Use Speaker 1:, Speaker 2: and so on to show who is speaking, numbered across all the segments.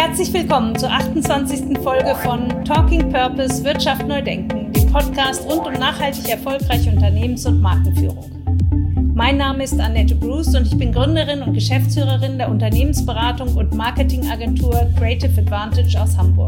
Speaker 1: Herzlich willkommen zur 28. Folge von Talking Purpose – Wirtschaft neu denken, dem Podcast rund um nachhaltig erfolgreiche Unternehmens- und Markenführung. Mein Name ist Annette Bruce und ich bin Gründerin und Geschäftsführerin der Unternehmensberatung und Marketingagentur Creative Advantage aus Hamburg.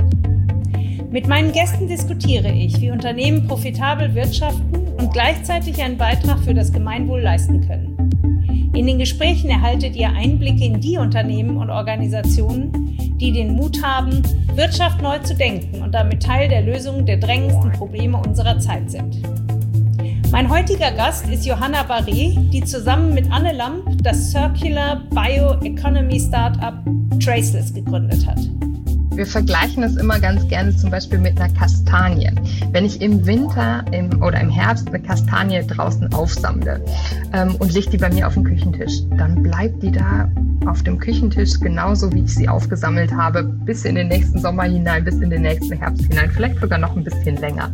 Speaker 1: Mit meinen Gästen diskutiere ich, wie Unternehmen profitabel wirtschaften und gleichzeitig einen Beitrag für das Gemeinwohl leisten können. In den Gesprächen erhaltet ihr Einblicke in die Unternehmen und Organisationen, die den Mut haben, Wirtschaft neu zu denken und damit Teil der Lösung der drängendsten Probleme unserer Zeit sind. Mein heutiger Gast ist Johanna Barré, die zusammen mit Anne Lamp das Circular Bioeconomy Startup Traceless gegründet hat.
Speaker 2: Wir vergleichen es immer ganz gerne zum Beispiel mit einer Kastanie. Wenn ich im Winter oder im Herbst eine Kastanie draußen aufsammle und lege die bei mir auf den Küchentisch, dann bleibt die da auf dem Küchentisch genauso, wie ich sie aufgesammelt habe, bis in den nächsten Sommer hinein, bis in den nächsten Herbst hinein, vielleicht sogar noch ein bisschen länger.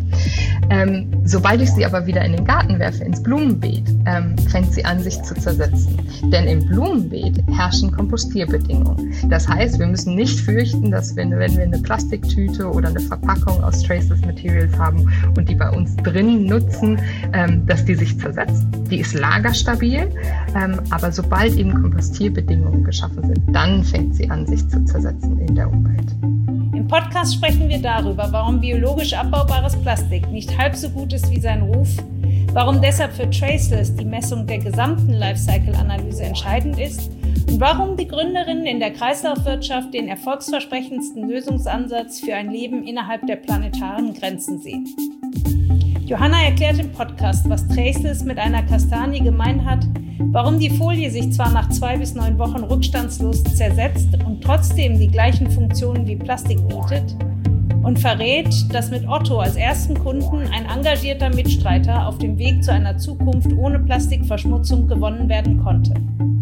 Speaker 2: Sobald ich sie aber wieder in den Garten werfe, ins Blumenbeet, fängt sie an, sich zu zersetzen. Denn im Blumenbeet herrschen Kompostierbedingungen. Das heißt, wir müssen nicht fürchten, dass wenn wir eine Plastiktüte oder eine Verpackung aus Traceless Materials haben und die bei uns drin nutzen, dass die sich zersetzt. Die ist lagerstabil, aber sobald eben Kompostierbedingungen geschaffen sind, dann fängt sie an, sich zu zersetzen in der Umwelt.
Speaker 1: Im Podcast sprechen wir darüber, warum biologisch abbaubares Plastik nicht halb so gut ist wie sein Ruf, warum deshalb für Traceless die Messung der gesamten Lifecycle-Analyse entscheidend ist und warum die Gründerinnen in der Kreislaufwirtschaft den erfolgsversprechendsten Lösungsansatz für ein Leben innerhalb der planetaren Grenzen sehen. Johanna erklärt im Podcast, was Traceless mit einer Kastanie gemein hat, warum die Folie sich zwar nach 2 bis 9 Wochen rückstandslos zersetzt und trotzdem die gleichen Funktionen wie Plastik bietet, und verrät, dass mit Otto als ersten Kunden ein engagierter Mitstreiter auf dem Weg zu einer Zukunft ohne Plastikverschmutzung gewonnen werden konnte.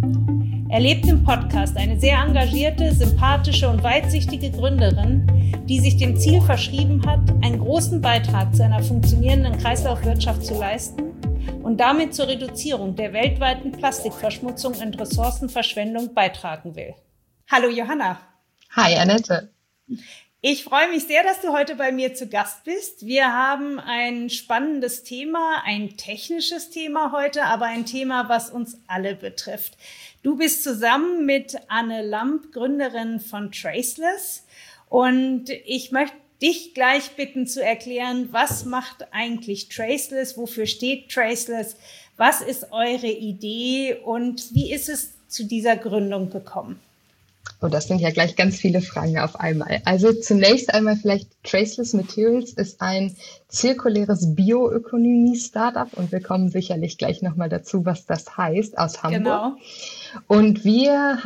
Speaker 1: Erlebt im Podcast eine sehr engagierte, sympathische und weitsichtige Gründerin, die sich dem Ziel verschrieben hat, einen großen Beitrag zu einer funktionierenden Kreislaufwirtschaft zu leisten und damit zur Reduzierung der weltweiten Plastikverschmutzung und Ressourcenverschwendung beitragen will. Hallo Johanna.
Speaker 2: Hi Annette.
Speaker 1: Ich freue mich sehr, dass du heute bei mir zu Gast bist. Wir haben ein spannendes Thema, ein technisches Thema heute, aber ein Thema, was uns alle betrifft. Du bist zusammen mit Anne Lamp, Gründerin von Traceless, und ich möchte dich gleich bitten zu erklären, was macht eigentlich Traceless, wofür steht Traceless, was ist eure Idee und wie ist es zu dieser Gründung gekommen?
Speaker 2: Oh, das sind ja gleich ganz viele Fragen auf einmal. Also zunächst einmal vielleicht Traceless Materials ist ein zirkuläres Bioökonomie-Startup und wir kommen sicherlich gleich nochmal dazu, was das heißt, aus Hamburg.
Speaker 1: Genau.
Speaker 2: Und wir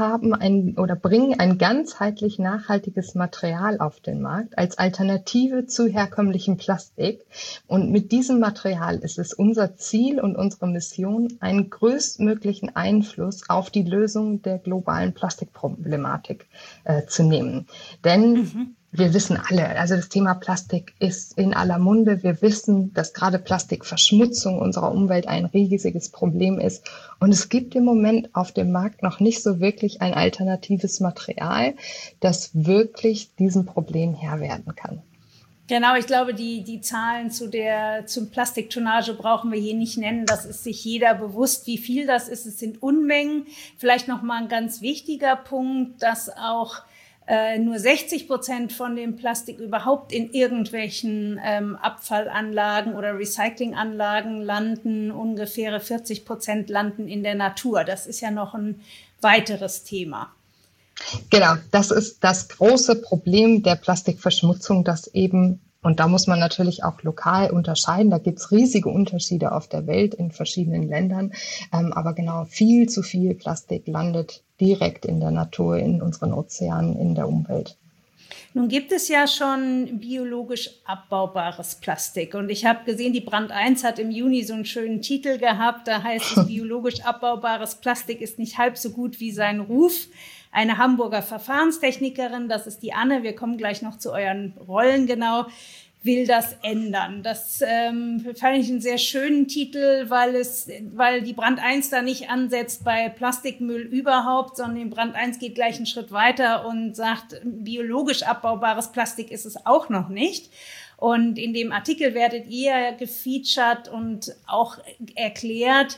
Speaker 2: bringen ein ganzheitlich nachhaltiges Material auf den Markt als Alternative zu herkömmlichem Plastik. Und mit diesem Material ist es unser Ziel und unsere Mission, einen größtmöglichen Einfluss auf die Lösung der globalen Plastikproblematik zu nehmen. Denn wir wissen alle, also das Thema Plastik ist in aller Munde. Wir wissen, dass gerade Plastikverschmutzung unserer Umwelt ein riesiges Problem ist. Und es gibt im Moment auf dem Markt noch nicht so wirklich ein alternatives Material, das wirklich diesem Problem Herr werden kann.
Speaker 1: Genau, ich glaube, die Zahlen zum Plastiktonnage brauchen wir hier nicht nennen. Das ist sich jeder bewusst, wie viel das ist. Es sind Unmengen. Vielleicht noch mal ein ganz wichtiger Punkt, dass auch nur 60% von dem Plastik überhaupt in irgendwelchen Abfallanlagen oder Recyclinganlagen landen. Ungefähr 40% landen in der Natur. Das ist ja noch ein weiteres Thema.
Speaker 2: Genau, das ist das große Problem der Plastikverschmutzung, dass eben, und da muss man natürlich auch lokal unterscheiden, da gibt's riesige Unterschiede auf der Welt in verschiedenen Ländern, aber genau, viel zu viel Plastik landet direkt in der Natur, in unseren Ozeanen, in der Umwelt.
Speaker 1: Nun gibt es ja schon biologisch abbaubares Plastik und ich habe gesehen, die Brand 1 hat im Juni so einen schönen Titel gehabt, da heißt es, biologisch abbaubares Plastik ist nicht halb so gut wie sein Ruf. Eine Hamburger Verfahrenstechnikerin, das ist die Anne, wir kommen gleich noch zu euren Rollen genau, will das ändern. Das fand ich einen sehr schönen Titel, weil die Brand 1 da nicht ansetzt bei Plastikmüll überhaupt, sondern die Brand 1 geht gleich einen Schritt weiter und sagt, biologisch abbaubares Plastik ist es auch noch nicht. Und in dem Artikel werdet ihr gefeatured und auch erklärt,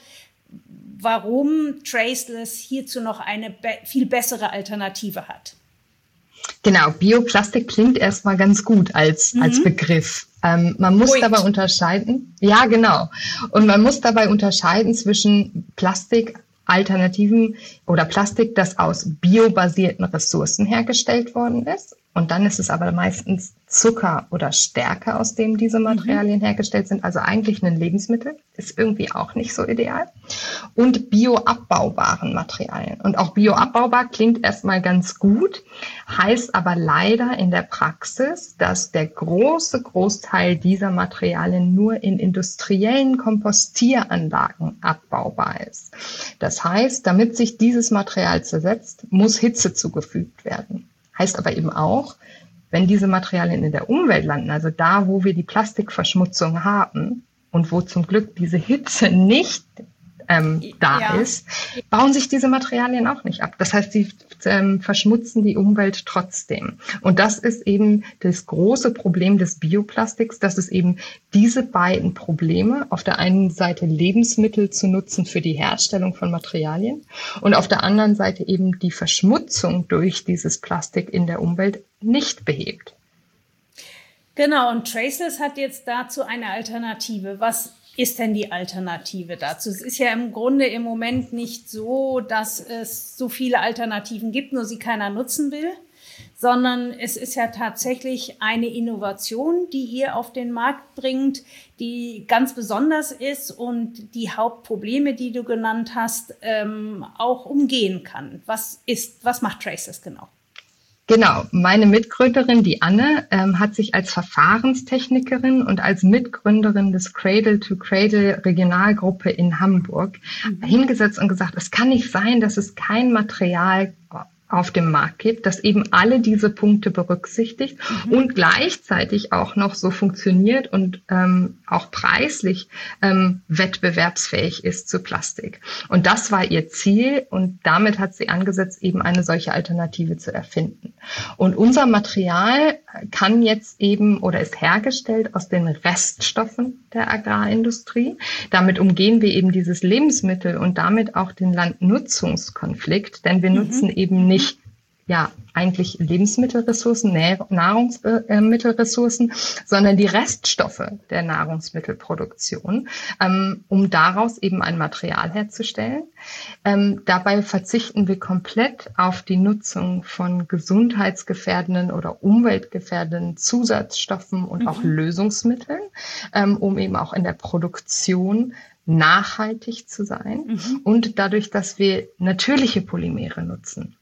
Speaker 1: warum Traceless hierzu noch eine viel bessere Alternative hat.
Speaker 2: Genau, Bioplastik klingt erstmal ganz gut als Begriff. Man muss dabei unterscheiden, ja genau, und man muss dabei unterscheiden zwischen Plastikalternativen oder Plastik, das aus biobasierten Ressourcen hergestellt worden ist. Und dann ist es aber meistens Zucker oder Stärke, aus dem diese Materialien hergestellt sind. Also eigentlich ein Lebensmittel, ist irgendwie auch nicht so ideal. Und bioabbaubaren Materialien. Und auch bioabbaubar klingt erstmal ganz gut, heißt aber leider in der Praxis, dass der Großteil dieser Materialien nur in industriellen Kompostieranlagen abbaubar ist. Das heißt, damit sich dieses Material zersetzt, muss Hitze zugefügt werden. Heißt aber eben auch, wenn diese Materialien in der Umwelt landen, also da, wo wir die Plastikverschmutzung haben und wo zum Glück diese Hitze nicht ist, bauen sich diese Materialien auch nicht ab. Das heißt, sie verschmutzen die Umwelt trotzdem. Und das ist eben das große Problem des Bioplastiks, dass es eben diese beiden Probleme, auf der einen Seite Lebensmittel zu nutzen für die Herstellung von Materialien und auf der anderen Seite eben die Verschmutzung durch dieses Plastik in der Umwelt nicht behebt.
Speaker 1: Genau, und Traceless hat jetzt dazu eine Alternative. Was ist denn die Alternative dazu? Es ist ja im Grunde im Moment nicht so, dass es so viele Alternativen gibt, nur sie keiner nutzen will, sondern es ist ja tatsächlich eine Innovation, die ihr auf den Markt bringt, die ganz besonders ist und die Hauptprobleme, die du genannt hast, auch umgehen kann. Was macht Traceless genau?
Speaker 2: Genau, meine Mitgründerin, die Anne, hat sich als Verfahrenstechnikerin und als Mitgründerin des Cradle-to-Cradle Regionalgruppe in Hamburg hingesetzt und gesagt, es kann nicht sein, dass es kein Material auf dem Markt gibt, das eben alle diese Punkte berücksichtigt und gleichzeitig auch noch so funktioniert und auch preislich wettbewerbsfähig ist zu Plastik. Und das war ihr Ziel und damit hat sie angesetzt, eben eine solche Alternative zu erfinden. Und unser Material kann jetzt eben oder ist hergestellt aus den Reststoffen der Agrarindustrie. Damit umgehen wir eben dieses Lebensmittel und damit auch den Landnutzungskonflikt, denn wir nutzen eben nicht eigentlich Lebensmittelressourcen, Nahrungsmittelressourcen, sondern die Reststoffe der Nahrungsmittelproduktion, um daraus eben ein Material herzustellen. Dabei verzichten wir komplett auf die Nutzung von gesundheitsgefährdenden oder umweltgefährdenden Zusatzstoffen und auch Lösungsmitteln, um eben auch in der Produktion nachhaltig zu sein und dadurch, dass wir natürliche Polymere nutzen.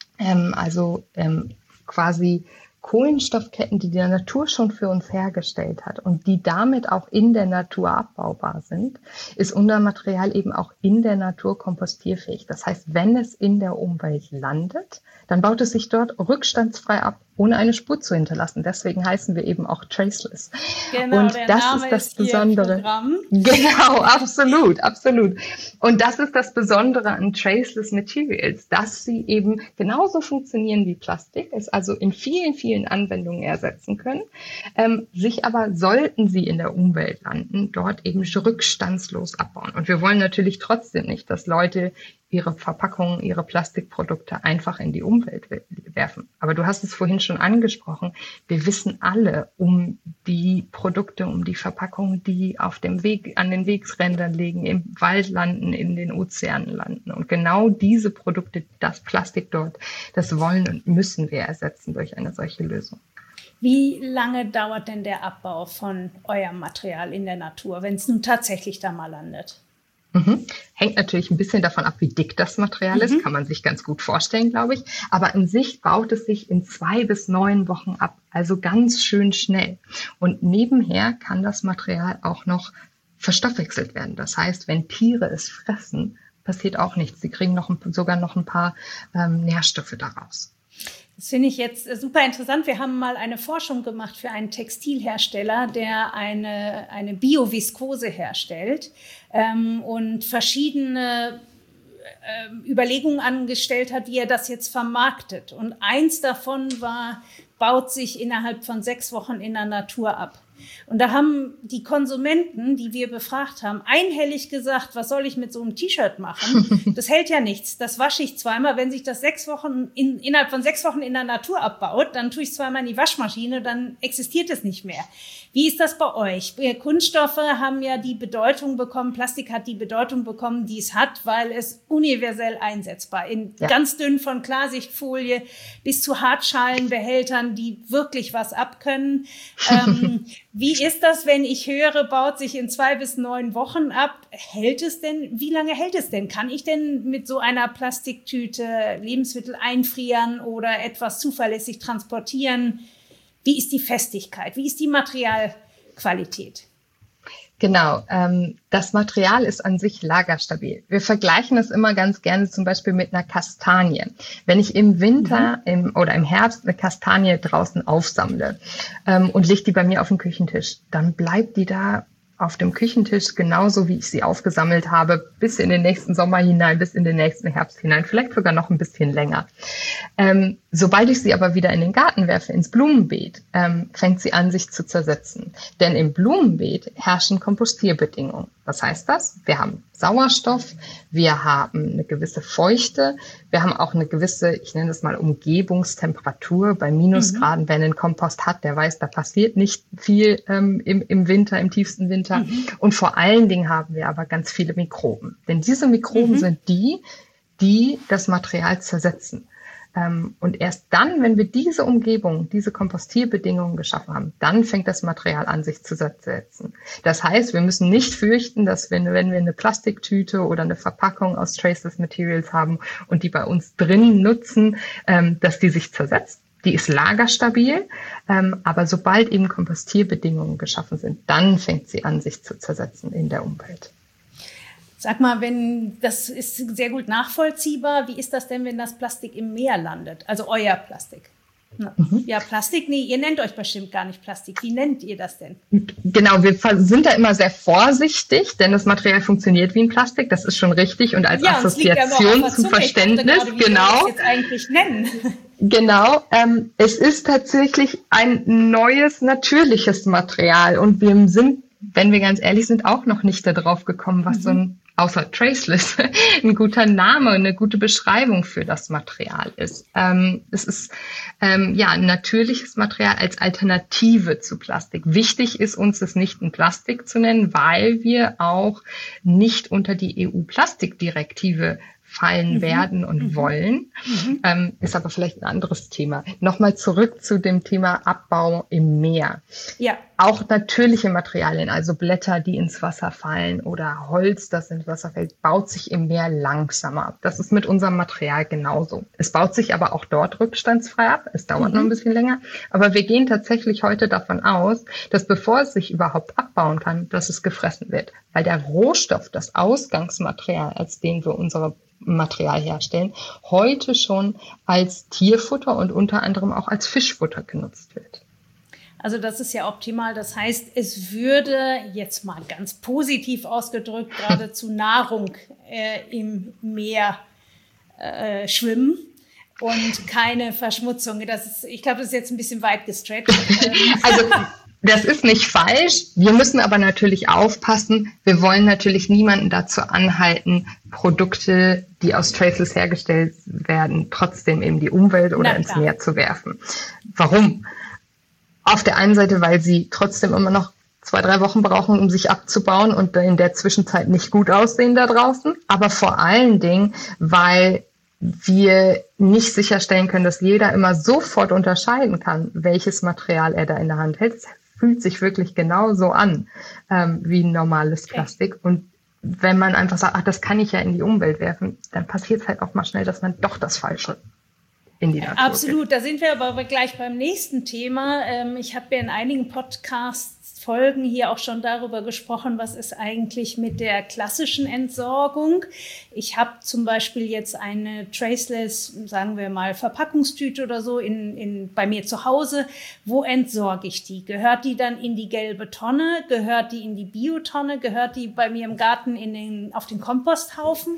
Speaker 2: Quasi Kohlenstoffketten, die Natur schon für uns hergestellt hat und die damit auch in der Natur abbaubar sind, ist unser Material eben auch in der Natur kompostierfähig. Das heißt, wenn es in der Umwelt landet, dann baut es sich dort rückstandsfrei ab, ohne eine Spur zu hinterlassen. Deswegen heißen wir eben auch Traceless.
Speaker 1: Genau,
Speaker 2: und das ist das Besondere. Genau, absolut. Und das ist das Besondere an Traceless Materials, dass sie eben genauso funktionieren wie Plastik, es also in vielen, vielen Anwendungen ersetzen können, sich aber, sollten sie in der Umwelt landen, dort eben rückstandslos abbauen. Und wir wollen natürlich trotzdem nicht, dass Leute ihre Verpackungen, ihre Plastikprodukte einfach in die Umwelt werfen. Aber du hast es vorhin schon angesprochen. Wir wissen alle um die Produkte, um die Verpackungen, die auf dem Weg, an den Wegsrändern liegen, im Wald landen, in den Ozeanen landen. Und genau diese Produkte, das Plastik dort, das wollen und müssen wir ersetzen durch eine solche Lösung.
Speaker 1: Wie lange dauert denn der Abbau von eurem Material in der Natur, wenn es nun tatsächlich da mal landet?
Speaker 2: Hängt natürlich ein bisschen davon ab, wie dick das Material ist, kann man sich ganz gut vorstellen, glaube ich. Aber in sich baut es sich in 2 bis 9 Wochen ab, also ganz schön schnell. Und nebenher kann das Material auch noch verstoffwechselt werden. Das heißt, wenn Tiere es fressen, passiert auch nichts. Sie kriegen sogar noch ein paar Nährstoffe daraus.
Speaker 1: Das finde ich jetzt super interessant. Wir haben mal eine Forschung gemacht für einen Textilhersteller, der eine Bioviskose herstellt und verschiedene Überlegungen angestellt hat, wie er das jetzt vermarktet. Und eins davon war, baut sich innerhalb von 6 Wochen in der Natur ab. Und da haben die Konsumenten, die wir befragt haben, einhellig gesagt, was soll ich mit so einem T-Shirt machen? Das hält ja nichts. Das wasche ich zweimal. Wenn sich das innerhalb von 6 Wochen in der Natur abbaut, dann tue ich es zweimal in die Waschmaschine, dann existiert es nicht mehr. Wie ist das bei euch? Kunststoffe haben ja die Bedeutung bekommen, Plastik hat die Bedeutung bekommen, die es hat, weil es universell einsetzbar in ganz dünn von Klarsichtfolie bis zu Hartschalenbehältern, die wirklich was abkönnen. Wie ist das, wenn ich höre, baut sich in 2 bis 9 Wochen ab? Hält es denn? Wie lange hält es denn? Kann ich denn mit so einer Plastiktüte Lebensmittel einfrieren oder etwas zuverlässig transportieren? Wie ist die Festigkeit? Wie ist die Materialqualität?
Speaker 2: Genau, das Material ist an sich lagerstabil. Wir vergleichen es immer ganz gerne zum Beispiel mit einer Kastanie. Wenn ich im Winter oder im Herbst eine Kastanie draußen aufsammle und lege die bei mir auf den Küchentisch, dann bleibt die da auf dem Küchentisch genauso, wie ich sie aufgesammelt habe, bis in den nächsten Sommer hinein, bis in den nächsten Herbst hinein, vielleicht sogar noch ein bisschen länger. Sobald ich sie aber wieder in den Garten werfe, ins Blumenbeet, fängt sie an, sich zu zersetzen. Denn im Blumenbeet herrschen Kompostierbedingungen. Was heißt das? Wir haben Sauerstoff, wir haben eine gewisse Feuchte, wir haben auch eine gewisse, ich nenne das mal Umgebungstemperatur bei Minusgraden. Wer einen Kompost hat, der weiß, da passiert nicht viel im Winter, im tiefsten Winter. Und vor allen Dingen haben wir aber ganz viele Mikroben. Denn diese Mikroben sind die das Material zersetzen. Und erst dann, wenn wir diese Umgebung, diese Kompostierbedingungen geschaffen haben, dann fängt das Material an, sich zu zersetzen. Das heißt, wir müssen nicht fürchten, dass wenn wir eine Plastiktüte oder eine Verpackung aus Traceless Materials haben und die bei uns drin nutzen, dass die sich zersetzt. Die ist lagerstabil, aber sobald eben Kompostierbedingungen geschaffen sind, dann fängt sie an, sich zu zersetzen in der Umwelt.
Speaker 1: Sag mal, das ist sehr gut nachvollziehbar. Wie ist das denn, wenn das Plastik im Meer landet? Also euer Plastik. Ja, Plastik, nee, ihr nennt euch bestimmt gar nicht Plastik. Wie nennt ihr das denn?
Speaker 2: Genau, wir sind da immer sehr vorsichtig, denn das Material funktioniert wie ein Plastik, das ist schon richtig. Und als Assoziation zum Verständnis, genau.
Speaker 1: Wie wir das jetzt eigentlich nennen.
Speaker 2: Genau, es ist tatsächlich ein neues, natürliches Material. Und wir sind, wenn wir ganz ehrlich sind, auch noch nicht darauf gekommen, was so ein, außer Traceless, ein guter Name, eine gute Beschreibung für das Material ist. Es ist ein natürliches Material als Alternative zu Plastik. Wichtig ist uns, es nicht ein Plastik zu nennen, weil wir auch nicht unter die EU-Plastikdirektive fallen werden und wollen. Ist aber vielleicht ein anderes Thema. Nochmal zurück zu dem Thema Abbau im Meer. Ja. Auch natürliche Materialien, also Blätter, die ins Wasser fallen oder Holz, das ins Wasser fällt, baut sich im Meer langsamer ab. Das ist mit unserem Material genauso. Es baut sich aber auch dort rückstandsfrei ab. Es dauert noch ein bisschen länger. Aber wir gehen tatsächlich heute davon aus, dass bevor es sich überhaupt abbauen kann, dass es gefressen wird. Weil der Rohstoff, das Ausgangsmaterial, als den wir unsere Material herstellen, heute schon als Tierfutter und unter anderem auch als Fischfutter genutzt wird.
Speaker 1: Also das ist ja optimal. Das heißt, es würde jetzt mal ganz positiv ausgedrückt geradezu Nahrung im Meer schwimmen und keine Verschmutzung. Ich glaube, das ist jetzt ein bisschen weit gestretcht.
Speaker 2: Also das ist nicht falsch. Wir müssen aber natürlich aufpassen. Wir wollen natürlich niemanden dazu anhalten, Produkte, die aus Traceless hergestellt werden, trotzdem in die Umwelt oder ins Meer zu werfen. Warum? Auf der einen Seite, weil sie trotzdem immer noch 2-3 Wochen brauchen, um sich abzubauen und in der Zwischenzeit nicht gut aussehen da draußen. Aber vor allen Dingen, weil wir nicht sicherstellen können, dass jeder immer sofort unterscheiden kann, welches Material er da in der Hand hält. Es fühlt sich wirklich genauso an wie ein normales Plastik. Und wenn man einfach sagt, ach, das kann ich ja in die Umwelt werfen, dann passiert es halt auch mal schnell, dass man doch das Falsche in die Natur
Speaker 1: Absolut, gibt. Da sind wir aber gleich beim nächsten Thema. Ich habe ja in einigen Podcasts Folgen hier auch schon darüber gesprochen, was ist eigentlich mit der klassischen Entsorgung. Ich habe zum Beispiel jetzt eine Traceless, sagen wir mal, Verpackungstüte oder so bei mir zu Hause. Wo entsorge ich die? Gehört die dann in die gelbe Tonne? Gehört die in die Biotonne? Gehört die bei mir im Garten auf den Komposthaufen?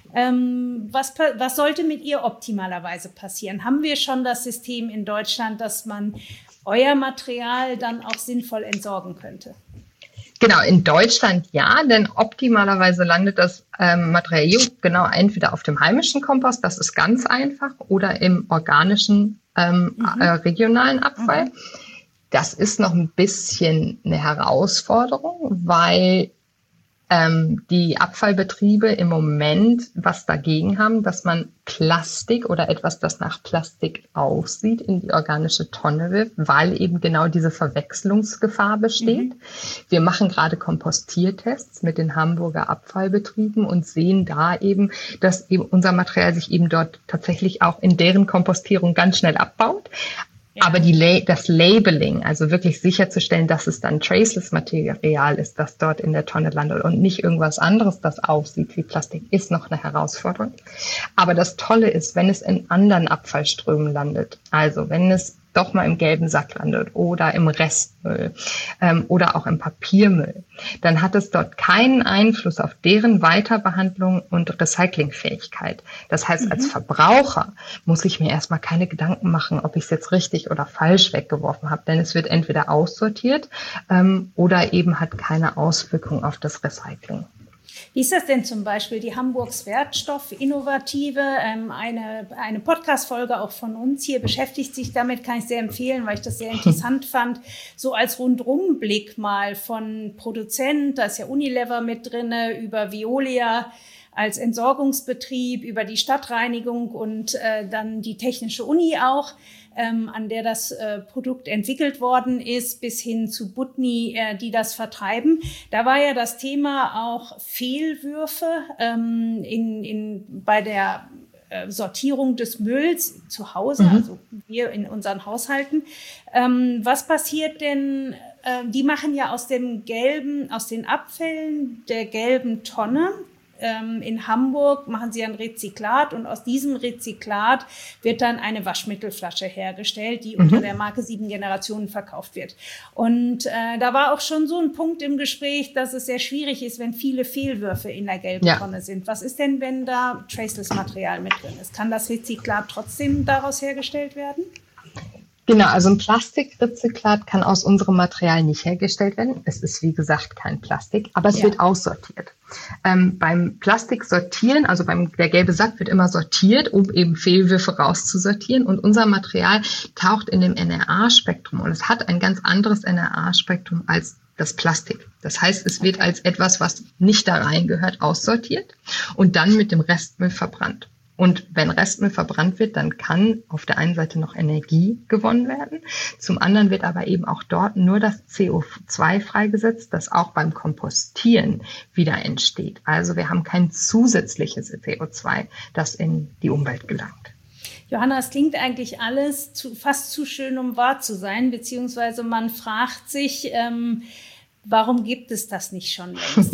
Speaker 1: Was sollte mit ihr optimalerweise passieren? Haben wir schon das System in Deutschland, dass man euer Material dann auch sinnvoll entsorgen könnte?
Speaker 2: Genau, in Deutschland ja, denn optimalerweise landet das Material genau entweder auf dem heimischen Kompost, das ist ganz einfach, oder im organischen regionalen Abfall. Das ist noch ein bisschen eine Herausforderung, weil die Abfallbetriebe im Moment was dagegen haben, dass man Plastik oder etwas, das nach Plastik aussieht, in die organische Tonne wirft, weil eben genau diese Verwechslungsgefahr besteht. Wir machen gerade Kompostiertests mit den Hamburger Abfallbetrieben und sehen da eben, dass eben unser Material sich eben dort tatsächlich auch in deren Kompostierung ganz schnell abbaut. Aber das Labeling, also wirklich sicherzustellen, dass es dann Traceless-Material ist, das dort in der Tonne landet und nicht irgendwas anderes, das aussieht wie Plastik, ist noch eine Herausforderung. Aber das Tolle ist, wenn es in anderen Abfallströmen landet, also wenn es doch mal im gelben Sack landet oder im Restmüll oder auch im Papiermüll, dann hat es dort keinen Einfluss auf deren Weiterbehandlung und Recyclingfähigkeit. Das heißt, als Verbraucher muss ich mir erstmal keine Gedanken machen, ob ich es jetzt richtig oder falsch weggeworfen habe, denn es wird entweder aussortiert oder eben hat keine Auswirkung auf das Recycling.
Speaker 1: Wie ist das denn zum Beispiel? Die Hamburgs Wertstoffinnovative, eine Podcast-Folge auch von uns hier beschäftigt sich damit, kann ich sehr empfehlen, weil ich das sehr interessant fand. So als Rundumblick mal von Produzent, da ist ja Unilever mit drinne, über Veolia als Entsorgungsbetrieb, über die Stadtreinigung und dann die Technische Uni auch, an der das Produkt entwickelt worden ist, bis hin zu Butni, die das vertreiben. Da war ja das Thema auch Fehlwürfe bei der Sortierung des Mülls zu Hause, also wir in unseren Haushalten. Was passiert denn? Die machen ja aus den Abfällen der gelben Tonne. In Hamburg machen sie ein Rezyklat und aus diesem Rezyklat wird dann eine Waschmittelflasche hergestellt, die unter der Marke 7 Generationen verkauft wird. Und da war auch schon so ein Punkt im Gespräch, dass es sehr schwierig ist, wenn viele Fehlwürfe in der gelben Tonne sind. Was ist denn, wenn da Traceless-Material mit drin ist? Kann das Rezyklat trotzdem daraus hergestellt werden?
Speaker 2: Genau, also ein Plastikrezyklat kann aus unserem Material nicht hergestellt werden. Es ist, wie gesagt, kein Plastik, aber es wird aussortiert. Beim Plastiksortieren, also der gelbe Sack wird immer sortiert, um eben Fehlwürfe rauszusortieren. Und unser Material taucht in dem NRA-Spektrum und es hat ein ganz anderes NRA-Spektrum als das Plastik. Das heißt, es wird als etwas, was nicht da reingehört, aussortiert und dann mit dem Restmüll verbrannt. Und wenn Restmüll verbrannt wird, dann kann auf der einen Seite noch Energie gewonnen werden. Zum anderen wird aber eben auch dort nur das CO2 freigesetzt, das auch beim Kompostieren wieder entsteht. Also wir haben kein zusätzliches CO2, das in die Umwelt gelangt.
Speaker 1: Johanna, es klingt eigentlich alles fast zu schön, um wahr zu sein, beziehungsweise man fragt sich, warum gibt es das nicht schon längst?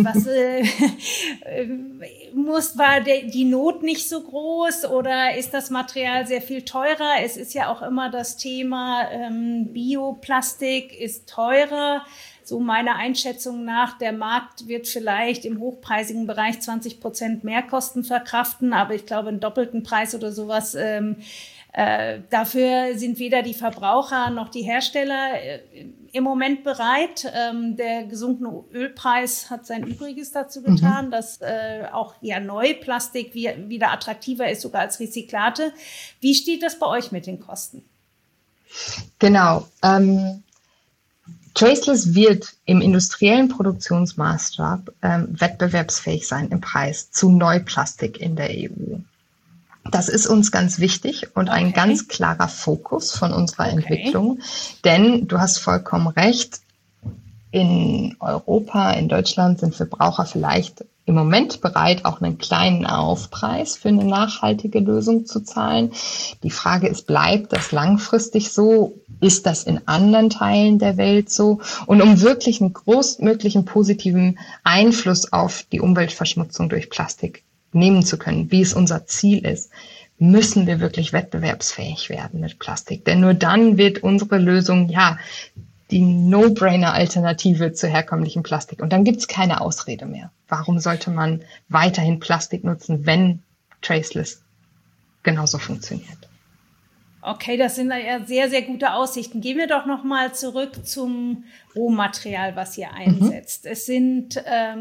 Speaker 1: War die Not nicht so groß oder ist das Material sehr viel teurer? Es ist ja auch immer das Thema, Bioplastik ist teurer. So meiner Einschätzung nach, der Markt wird vielleicht im hochpreisigen Bereich 20% Mehrkosten verkraften, aber ich glaube, einen doppelten Preis oder sowas. Dafür sind weder die Verbraucher noch die Hersteller im Moment bereit. Der gesunkene Ölpreis hat sein Übriges dazu getan, dass auch Neuplastik wieder attraktiver ist, sogar als Rezyklate. Wie steht das bei euch mit den Kosten?
Speaker 2: Genau. Traceless wird im industriellen Produktionsmaßstab wettbewerbsfähig sein im Preis zu Neuplastik in der EU. Das ist uns ganz wichtig und ein ganz klarer Fokus von unserer Entwicklung, denn du hast vollkommen recht, in Europa, in Deutschland sind Verbraucher vielleicht im Moment bereit, auch einen kleinen Aufpreis für eine nachhaltige Lösung zu zahlen. Die Frage ist, bleibt das langfristig so? Ist das in anderen Teilen der Welt so? Und um wirklich einen größtmöglichen positiven Einfluss auf die Umweltverschmutzung durch Plastik nehmen zu können, wie es unser Ziel ist, müssen wir wirklich wettbewerbsfähig werden mit Plastik. Denn nur dann wird unsere Lösung, die No-Brainer-Alternative zu herkömmlichem Plastik. Und dann gibt's keine Ausrede mehr. Warum sollte man weiterhin Plastik nutzen, wenn Traceless genauso funktioniert?
Speaker 1: Okay, das sind ja sehr, sehr gute Aussichten. Gehen wir doch nochmal zurück zum Rohmaterial, was ihr einsetzt. Es sind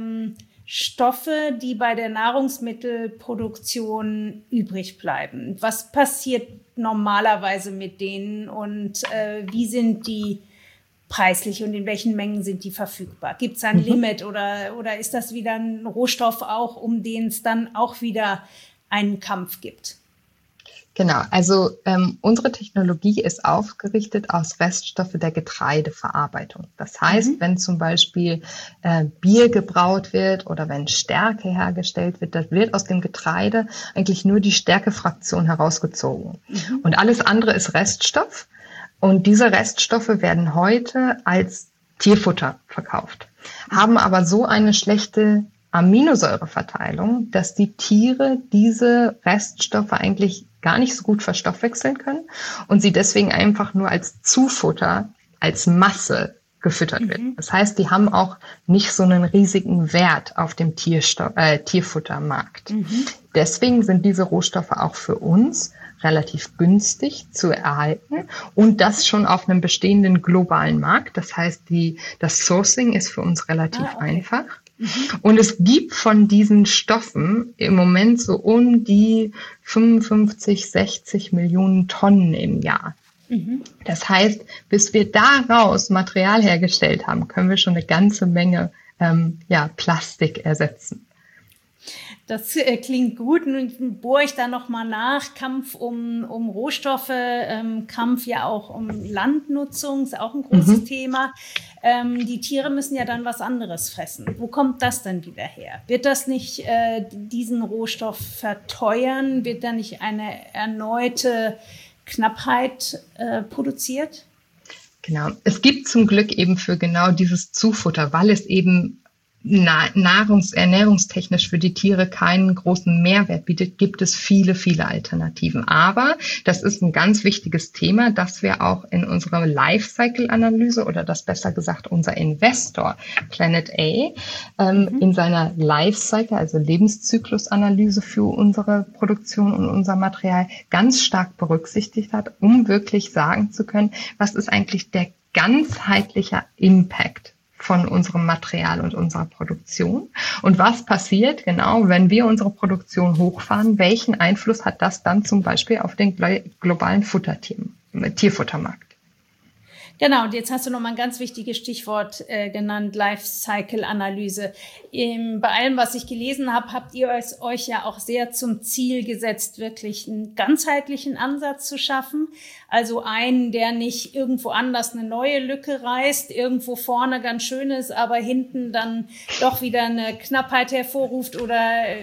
Speaker 1: Stoffe, die bei der Nahrungsmittelproduktion übrig bleiben. Was passiert normalerweise mit denen und wie sind die preislich und in welchen Mengen sind die verfügbar? Gibt es ein Limit oder ist das wieder ein Rohstoff auch, um den es dann auch wieder einen Kampf gibt?
Speaker 2: Genau, also unsere Technologie ist aufgerichtet aus Reststoffe der Getreideverarbeitung. Das heißt, wenn zum Beispiel Bier gebraut wird oder wenn Stärke hergestellt wird, das wird aus dem Getreide eigentlich nur die Stärkefraktion herausgezogen. Und alles andere ist Reststoff. Und diese Reststoffe werden heute als Tierfutter verkauft, haben aber so eine schlechte Aminosäureverteilung, dass die Tiere diese Reststoffe eigentlich gar nicht so gut verstoffwechseln können und sie deswegen einfach nur als Zufutter, als Masse gefüttert wird. Das heißt, die haben auch nicht so einen riesigen Wert auf dem Tierfuttermarkt. Deswegen sind diese Rohstoffe auch für uns relativ günstig zu erhalten und das schon auf einem bestehenden globalen Markt. Das heißt, das Sourcing ist für uns relativ einfach. Und es gibt von diesen Stoffen im Moment so um die 55, 60 Millionen Tonnen im Jahr. Das heißt, bis wir daraus Material hergestellt haben, können wir schon eine ganze Menge Plastik ersetzen.
Speaker 1: Das klingt gut. Nun bohre ich da nochmal nach. Kampf um Rohstoffe, Kampf ja auch um Landnutzung, ist auch ein großes Thema. Die Tiere müssen ja dann was anderes fressen. Wo kommt das denn wieder her? Wird das nicht diesen Rohstoff verteuern? Wird da nicht eine erneute Knappheit produziert? Genau. Es gibt zum Glück eben für genau dieses Zufutter, weil es eben ernährungstechnisch für die Tiere keinen großen Mehrwert bietet, gibt es viele, viele Alternativen. Aber das ist ein ganz wichtiges Thema, das wir auch in unserer Lifecycle-Analyse oder das besser gesagt unser Investor Planet A in seiner Lifecycle, also Lebenszyklus-Analyse für unsere Produktion und unser Material ganz stark berücksichtigt hat, um wirklich sagen zu können, was ist eigentlich der ganzheitliche Impact von unserem Material und unserer Produktion. Und was passiert genau, wenn wir unsere Produktion hochfahren? Welchen Einfluss hat das dann zum Beispiel auf den globalen Tierfuttermarkt? Genau, und jetzt hast du nochmal ein ganz wichtiges Stichwort genannt, Lifecycle-Analyse. Bei allem, was ich gelesen habe, habt ihr euch ja auch sehr zum Ziel gesetzt, wirklich einen ganzheitlichen Ansatz zu schaffen. Also einen, der nicht irgendwo anders eine neue Lücke reißt, irgendwo vorne ganz schön ist, aber hinten dann doch wieder eine Knappheit hervorruft oder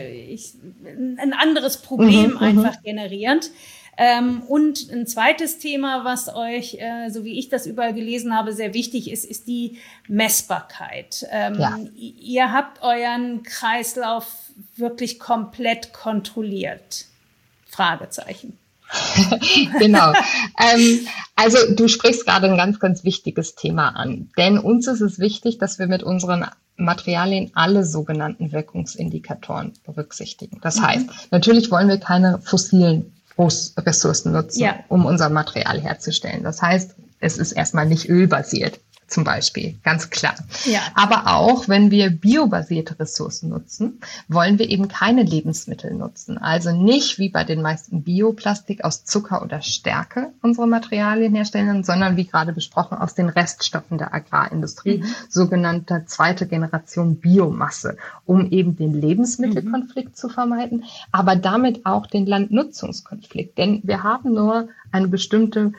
Speaker 1: ein anderes Problem einfach generierend. Und ein zweites Thema, was euch, so wie ich das überall gelesen habe, sehr wichtig ist, ist die Messbarkeit. Ihr habt euren Kreislauf wirklich komplett kontrolliert? Fragezeichen.
Speaker 2: Genau. Also du sprichst gerade ein ganz, ganz wichtiges Thema an. Denn uns ist es wichtig, dass wir mit unseren Materialien alle sogenannten Wirkungsindikatoren berücksichtigen. Das heißt, natürlich wollen wir keine fossilen Ressourcen nutzen, um unser Material herzustellen. Das heißt, es ist erstmal nicht ölbasiert, zum Beispiel, ganz klar. Ja. Aber auch, wenn wir biobasierte Ressourcen nutzen, wollen wir eben keine Lebensmittel nutzen. Also nicht wie bei den meisten Bioplastik aus Zucker oder Stärke unsere Materialien herstellen, sondern wie gerade besprochen aus den Reststoffen der Agrarindustrie, sogenannte zweite Generation Biomasse, um eben den Lebensmittelkonflikt zu vermeiden, aber damit auch den Landnutzungskonflikt. Denn wir haben nur eine bestimmte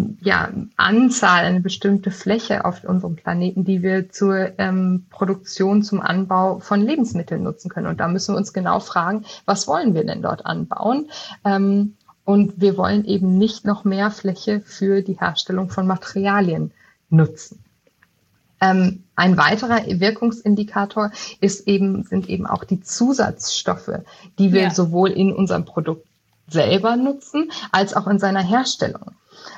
Speaker 2: Anzahl, eine bestimmte Fläche auf unserem Planeten, die wir zur Produktion, zum Anbau von Lebensmitteln nutzen können. Und da müssen wir uns genau fragen, was wollen wir denn dort anbauen? Und wir wollen eben nicht noch mehr Fläche für die Herstellung von Materialien nutzen. Ein weiterer Wirkungsindikator sind eben auch die Zusatzstoffe, die wir sowohl in unserem Produkt selber nutzen, als auch in seiner Herstellung.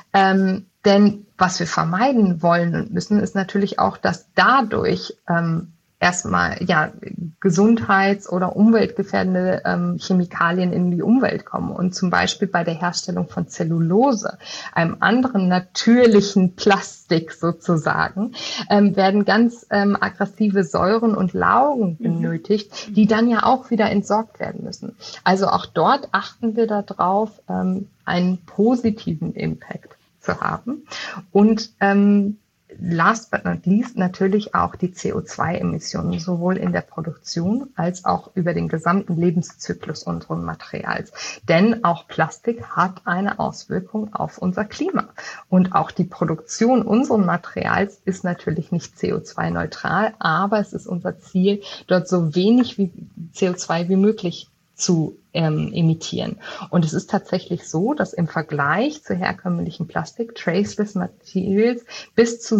Speaker 2: Denn was wir vermeiden wollen und müssen, ist natürlich auch, dass dadurch erstmal gesundheits- oder umweltgefährdende Chemikalien in die Umwelt kommen. Und zum Beispiel bei der Herstellung von Zellulose, einem anderen natürlichen Plastik sozusagen, werden ganz aggressive Säuren und Laugen benötigt, die dann ja auch wieder entsorgt werden müssen. Also auch dort achten wir darauf, einen positiven Impact zu haben. Und last but not least natürlich auch die CO2-Emissionen, sowohl in der Produktion als auch über den gesamten Lebenszyklus unseres Materials. Denn auch Plastik hat eine Auswirkung auf unser Klima. Und auch die Produktion unseres Materials ist natürlich nicht CO2-neutral, aber es ist unser Ziel, dort so wenig CO2 wie möglich zu emittieren. Und es ist tatsächlich so, dass im Vergleich zu herkömmlichen Plastik Traceless Materials bis zu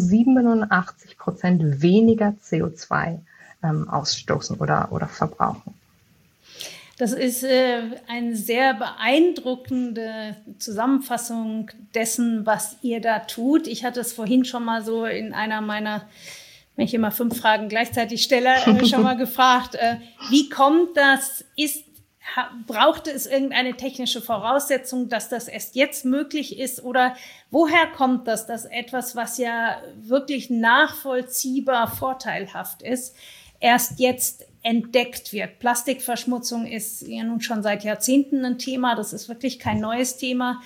Speaker 2: 87% weniger CO2 ausstoßen oder verbrauchen.
Speaker 1: Das ist eine sehr beeindruckende Zusammenfassung dessen, was ihr da tut. Ich hatte es vorhin schon mal so in einer meiner, wenn ich immer 5 Fragen gleichzeitig stelle, schon mal gefragt, wie kommt das? Brauchte es irgendeine technische Voraussetzung, dass das erst jetzt möglich ist? Oder woher kommt das, dass etwas, was ja wirklich nachvollziehbar vorteilhaft ist, erst jetzt entdeckt wird? Plastikverschmutzung ist ja nun schon seit Jahrzehnten ein Thema. Das ist wirklich kein neues Thema.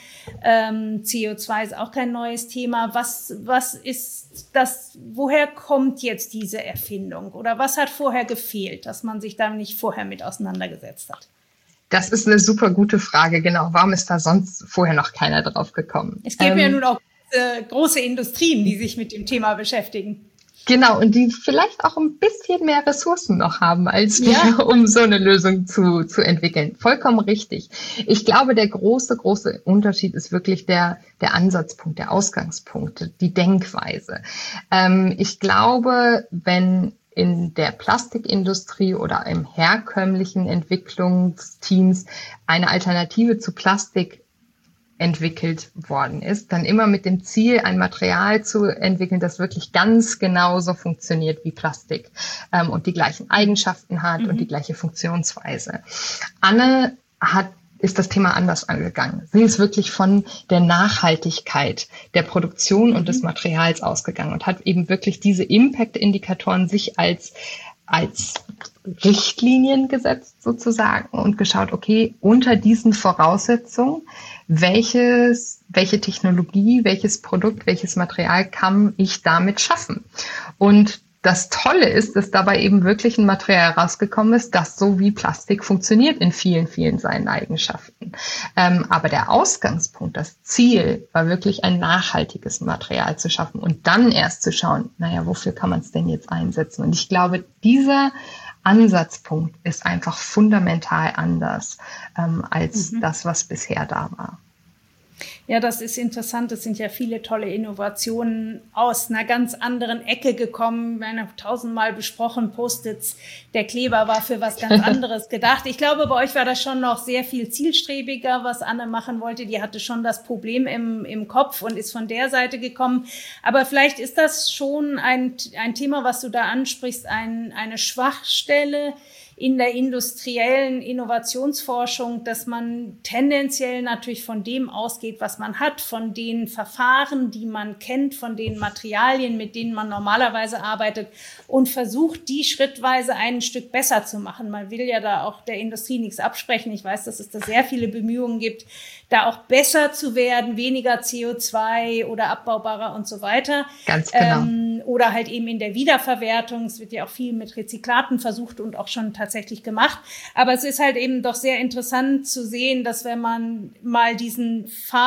Speaker 1: CO2 ist auch kein neues Thema. Was ist das? Woher kommt jetzt diese Erfindung? Oder was hat vorher gefehlt, dass man sich da nicht vorher mit auseinandergesetzt hat?
Speaker 2: Das ist eine super gute Frage, genau. Warum ist da sonst vorher noch keiner drauf gekommen?
Speaker 1: Es gibt ja nun auch große Industrien, die sich mit dem Thema beschäftigen.
Speaker 2: Genau, und die vielleicht auch ein bisschen mehr Ressourcen noch haben als wir, um so eine Lösung zu entwickeln. Vollkommen richtig. Ich glaube, der große Unterschied ist wirklich der Ansatzpunkt, der Ausgangspunkt, die Denkweise. Ich glaube, wenn in der Plastikindustrie oder im herkömmlichen Entwicklungsteams eine Alternative zu Plastik entwickelt worden ist, dann immer mit dem Ziel, ein Material zu entwickeln, das wirklich ganz genauso funktioniert wie Plastik und die gleichen Eigenschaften hat und die gleiche Funktionsweise. Anne ist das Thema anders angegangen. Sie ist wirklich von der Nachhaltigkeit der Produktion und des Materials ausgegangen und hat eben wirklich diese Impact-Indikatoren sich als Richtlinien gesetzt sozusagen und geschaut, okay, unter diesen Voraussetzungen, welche Technologie, welches Produkt, welches Material kann ich damit schaffen? Und das Tolle ist, dass dabei eben wirklich ein Material rausgekommen ist, das so wie Plastik funktioniert in vielen, vielen seinen Eigenschaften. Aber der Ausgangspunkt, das Ziel war wirklich ein nachhaltiges Material zu schaffen und dann erst zu schauen, wofür kann man es denn jetzt einsetzen? Und ich glaube, dieser Ansatzpunkt ist einfach fundamental anders als das, was bisher da war.
Speaker 1: Ja, das ist interessant. Es sind ja viele tolle Innovationen aus einer ganz anderen Ecke gekommen. Wir haben 1000-mal besprochen, Post-its. Der Kleber war für was ganz anderes gedacht. Ich glaube, bei euch war das schon noch sehr viel zielstrebiger, was Anne machen wollte. Die hatte schon das Problem im Kopf und ist von der Seite gekommen. Aber vielleicht ist das schon ein Thema, was du da ansprichst, eine Schwachstelle in der industriellen Innovationsforschung, dass man tendenziell natürlich von dem ausgeht, was man hat, von den Verfahren, die man kennt, von den Materialien, mit denen man normalerweise arbeitet und versucht, die schrittweise ein Stück besser zu machen. Man will ja da auch der Industrie nichts absprechen. Ich weiß, dass es da sehr viele Bemühungen gibt, da auch besser zu werden, weniger CO2 oder abbaubarer und so weiter.
Speaker 2: Ganz genau.
Speaker 1: Oder halt eben in der Wiederverwertung. Es wird ja auch viel mit Rezyklaten versucht und auch schon tatsächlich gemacht. Aber es ist halt eben doch sehr interessant zu sehen, dass wenn man mal diesen Pfad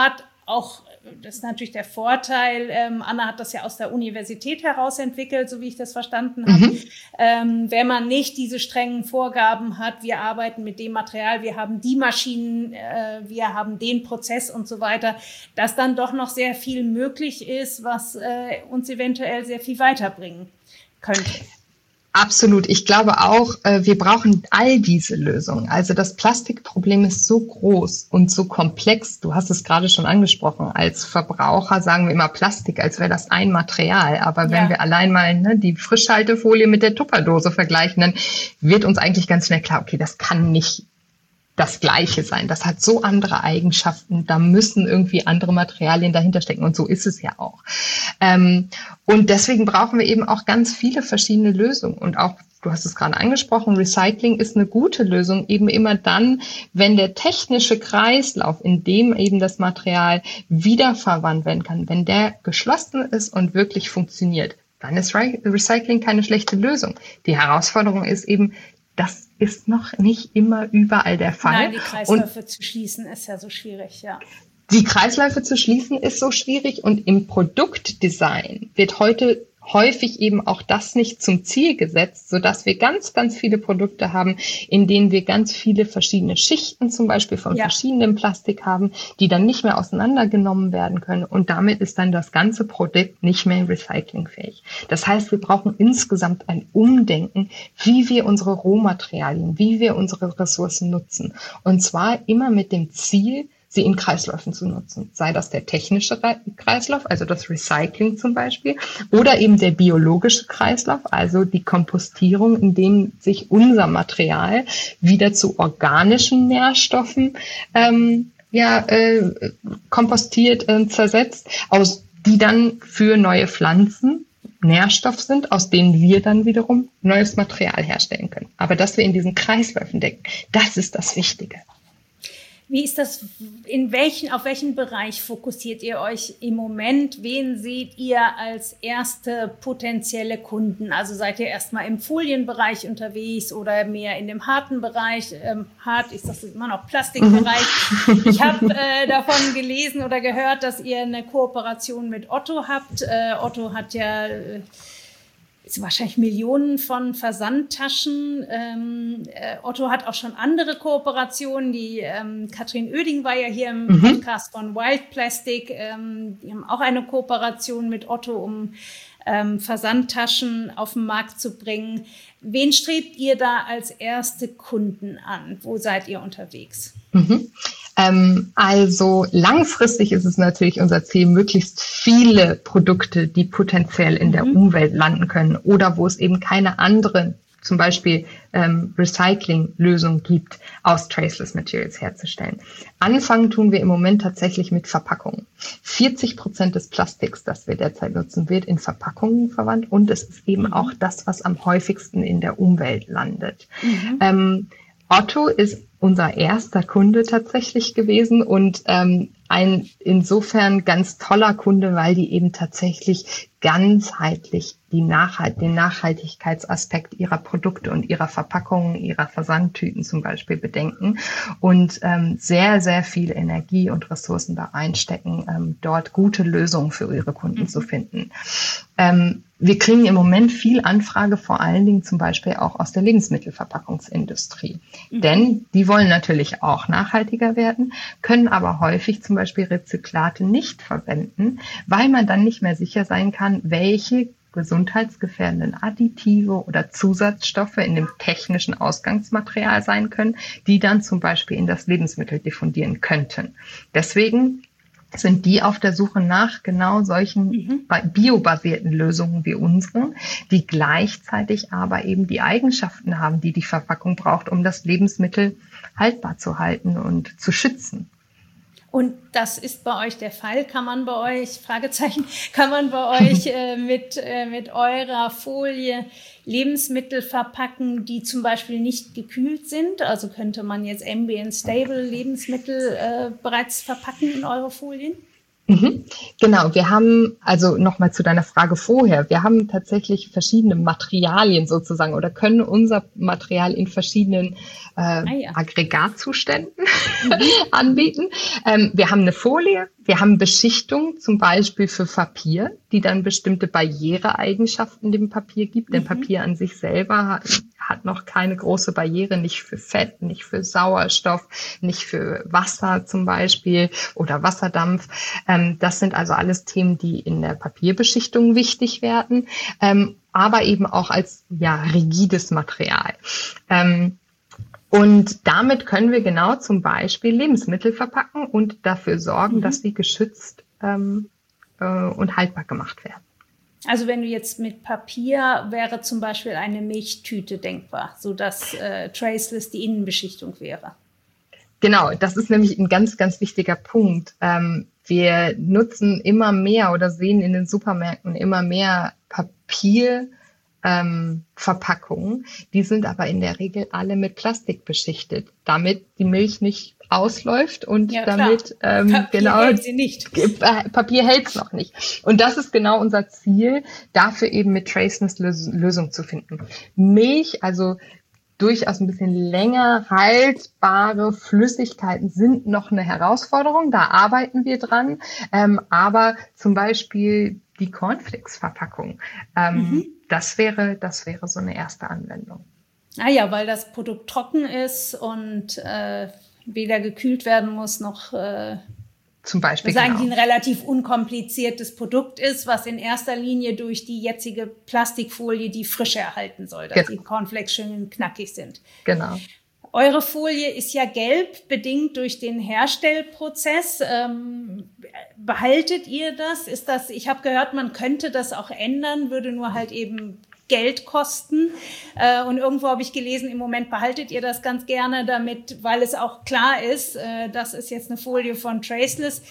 Speaker 1: auch, das ist natürlich der Vorteil, Anna hat das ja aus der Universität heraus entwickelt, so wie ich das verstanden habe, wenn man nicht diese strengen Vorgaben hat, wir arbeiten mit dem Material, wir haben die Maschinen, wir haben den Prozess und so weiter, dass dann doch noch sehr viel möglich ist, was uns eventuell sehr viel weiterbringen könnte.
Speaker 2: Absolut. Ich glaube auch, wir brauchen all diese Lösungen. Also das Plastikproblem ist so groß und so komplex. Du hast es gerade schon angesprochen. Als Verbraucher sagen wir immer Plastik, als wäre das ein Material. Aber wenn wir allein mal die Frischhaltefolie mit der Tupperdose vergleichen, dann wird uns eigentlich ganz schnell klar, okay, das kann nicht das Gleiche sein. Das hat so andere Eigenschaften. Da müssen irgendwie andere Materialien dahinter stecken. Und so ist es ja auch. Und deswegen brauchen wir eben auch ganz viele verschiedene Lösungen. Und auch, du hast es gerade angesprochen, Recycling ist eine gute Lösung, eben immer dann, wenn der technische Kreislauf, in dem eben das Material wiederverwandt werden kann, wenn der geschlossen ist und wirklich funktioniert, dann ist Recycling keine schlechte Lösung. Die Herausforderung ist eben, das ist noch nicht immer überall der Fall.
Speaker 1: Nein, die Kreisläufe zu schließen ist ja so schwierig, ja.
Speaker 2: Die Kreisläufe zu schließen ist so schwierig und im Produktdesign wird heute häufig eben auch das nicht zum Ziel gesetzt, sodass wir ganz, ganz viele Produkte haben, in denen wir ganz viele verschiedene Schichten zum Beispiel von verschiedenem Plastik haben, die dann nicht mehr auseinandergenommen werden können und damit ist dann das ganze Produkt nicht mehr recyclingfähig. Das heißt, wir brauchen insgesamt ein Umdenken, wie wir unsere Rohmaterialien, wie wir unsere Ressourcen nutzen und zwar immer mit dem Ziel, sie in Kreisläufen zu nutzen. Sei das der technische Kreislauf, also das Recycling zum Beispiel, oder eben der biologische Kreislauf, also die Kompostierung, in dem sich unser Material wieder zu organischen Nährstoffen kompostiert, zersetzt, die dann für neue Pflanzen Nährstoff sind, aus denen wir dann wiederum neues Material herstellen können. Aber dass wir in diesen Kreisläufen denken, das ist das Wichtige.
Speaker 1: Wie ist das, auf welchen Bereich fokussiert ihr euch im Moment? Wen seht ihr als erste potenzielle Kunden? Also seid ihr erstmal im Folienbereich unterwegs oder mehr in dem harten Bereich? Hart ist das immer noch Plastikbereich. Ich habe davon gelesen oder gehört, dass ihr eine Kooperation mit Otto habt. Otto hat ja wahrscheinlich Millionen von Versandtaschen. Otto hat auch schon andere Kooperationen. Die Katrin Oeding war ja hier im Podcast von Wild Plastic. Die haben auch eine Kooperation mit Otto, um Versandtaschen auf den Markt zu bringen. Wen strebt ihr da als erste Kunden an? Wo seid ihr unterwegs? Also langfristig ist es natürlich unser Ziel, möglichst viele Produkte, die potenziell in der Umwelt landen können oder wo es eben keine andere, zum Beispiel Recycling-Lösung gibt, aus Traceless Materials herzustellen. Anfangen tun wir im Moment tatsächlich mit Verpackungen. 40% des Plastiks, das wir derzeit nutzen, wird in Verpackungen verwandt und es ist eben auch das, was am häufigsten in der Umwelt landet. Otto ist unser erster Kunde tatsächlich gewesen und ein insofern ganz toller Kunde, weil die eben tatsächlich ganzheitlich den Nachhaltigkeitsaspekt ihrer Produkte und ihrer Verpackungen, ihrer Versandtüten zum Beispiel bedenken und sehr, sehr viel Energie und Ressourcen da reinstecken, dort gute Lösungen für ihre Kunden zu finden. Wir kriegen im Moment viel Anfrage, vor allen Dingen zum Beispiel auch aus der Lebensmittelverpackungsindustrie. Denn die wollen natürlich auch nachhaltiger werden, können aber häufig zum Beispiel Rezyklate nicht verwenden, weil man dann nicht mehr sicher sein kann, welche gesundheitsgefährdenden Additive oder Zusatzstoffe in dem technischen Ausgangsmaterial sein können, die dann zum Beispiel in das Lebensmittel diffundieren könnten. Deswegen sind die auf der Suche nach genau solchen biobasierten Lösungen wie unseren, die gleichzeitig aber eben die Eigenschaften haben, die die Verpackung braucht, um das Lebensmittel haltbar zu halten und zu schützen. Und das ist bei euch der Fall? Kann man bei euch mit eurer Folie Lebensmittel verpacken, die zum Beispiel nicht gekühlt sind? Also könnte man jetzt Ambient Stable Lebensmittel bereits verpacken in eure Folien?
Speaker 2: Genau, wir haben, also nochmal zu deiner Frage vorher, wir haben tatsächlich verschiedene Materialien sozusagen oder können unser Material in verschiedenen Aggregatzuständen anbieten. Wir haben eine Folie, wir haben Beschichtung, zum Beispiel für Papier, die dann bestimmte Barriereeigenschaften dem Papier gibt, denn Papier an sich selber hat noch keine große Barriere, nicht für Fett, nicht für Sauerstoff, nicht für Wasser zum Beispiel oder Wasserdampf. Das sind also alles Themen, die in der Papierbeschichtung wichtig werden, aber eben auch als rigides Material. Und damit können wir genau zum Beispiel Lebensmittel verpacken und dafür sorgen, dass sie geschützt und haltbar gemacht werden.
Speaker 1: Also wenn du jetzt mit Papier wäre zum Beispiel eine Milchtüte denkbar, sodass Traceless die Innenbeschichtung wäre.
Speaker 2: Genau, das ist nämlich ein ganz, ganz wichtiger Punkt. Wir nutzen immer mehr oder sehen in den Supermärkten immer mehr Papierverpackungen. Die sind aber in der Regel alle mit Plastik beschichtet, damit die Milch nicht ausläuft und damit
Speaker 1: Papier hält sie nicht.
Speaker 2: Papier hält es noch nicht. Und das ist genau unser Ziel, dafür eben mit Traceless Lösung zu finden. Milch, also durchaus ein bisschen länger haltbare Flüssigkeiten sind noch eine Herausforderung, da arbeiten wir dran, aber zum Beispiel die Cornflakes-Verpackung, das wäre so eine erste Anwendung.
Speaker 1: Ah ja, weil das Produkt trocken ist und weder gekühlt werden muss, noch
Speaker 2: zum Beispiel.
Speaker 1: Das eigentlich ein relativ unkompliziertes Produkt ist, was in erster Linie durch die jetzige Plastikfolie die Frische erhalten soll, dass die Cornflakes schön knackig sind.
Speaker 2: Genau.
Speaker 1: Eure Folie ist ja gelb, bedingt durch den Herstellprozess. Behaltet ihr das? Ich habe gehört, man könnte das auch ändern, würde nur halt eben Geld kosten. Und irgendwo habe ich gelesen, im Moment behaltet ihr das ganz gerne damit, weil es auch klar ist, das ist jetzt eine Folie von Traceless.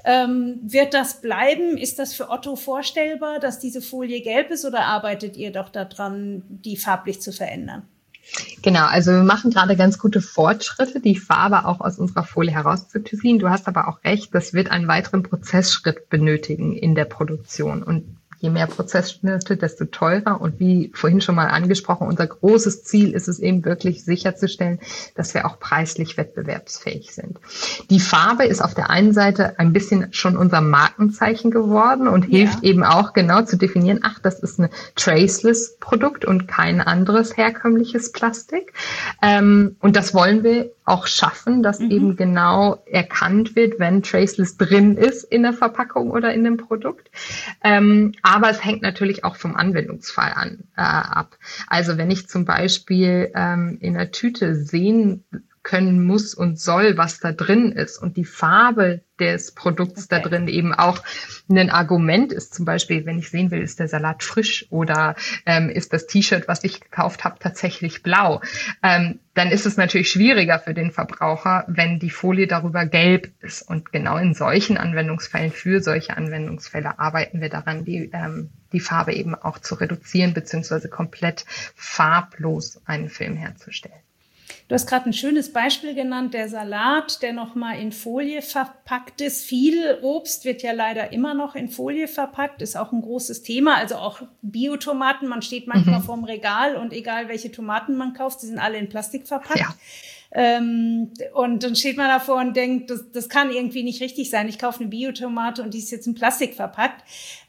Speaker 1: Wird das bleiben? Ist das für Otto vorstellbar, dass diese Folie gelb ist, oder arbeitet ihr doch daran, die farblich zu verändern?
Speaker 2: Genau, also wir machen gerade ganz gute Fortschritte, die Farbe auch aus unserer Folie herauszutüfteln. Du hast aber auch recht, das wird einen weiteren Prozessschritt benötigen in der Produktion. Und je mehr Prozessschritte, desto teurer. Und wie vorhin schon mal angesprochen, unser großes Ziel ist es eben wirklich sicherzustellen, dass wir auch preislich wettbewerbsfähig sind. Die Farbe ist auf der einen Seite ein bisschen schon unser Markenzeichen geworden und hilft eben auch genau zu definieren, das ist ein Traceless-Produkt und kein anderes herkömmliches Plastik. Und das wollen wir auch schaffen, dass eben genau erkannt wird, wenn Traceless drin ist in der Verpackung oder in dem Produkt. Aber es hängt natürlich auch vom Anwendungsfall ab. Also wenn ich zum Beispiel in der Tüte sehen können muss und soll, was da drin ist und die Farbe des Produkts da drin eben auch ein Argument ist, zum Beispiel, wenn ich sehen will, ist der Salat frisch oder ist das T-Shirt, was ich gekauft habe, tatsächlich blau, dann ist es natürlich schwieriger für den Verbraucher, wenn die Folie darüber gelb ist. Und genau in solchen Anwendungsfällen, für solche Anwendungsfälle arbeiten wir daran, die Farbe eben auch zu reduzieren beziehungsweise komplett farblos einen Film herzustellen.
Speaker 1: Du hast gerade ein schönes Beispiel genannt, der Salat, der nochmal in Folie verpackt ist. Viel Obst wird ja leider immer noch in Folie verpackt, ist auch ein großes Thema. Also auch Biotomaten, man steht manchmal vorm Regal und egal welche Tomaten man kauft, die sind alle in Plastik verpackt. Ja. Und dann steht man davor und denkt, das kann irgendwie nicht richtig sein. Ich kaufe eine Biotomate und die ist jetzt in Plastik verpackt.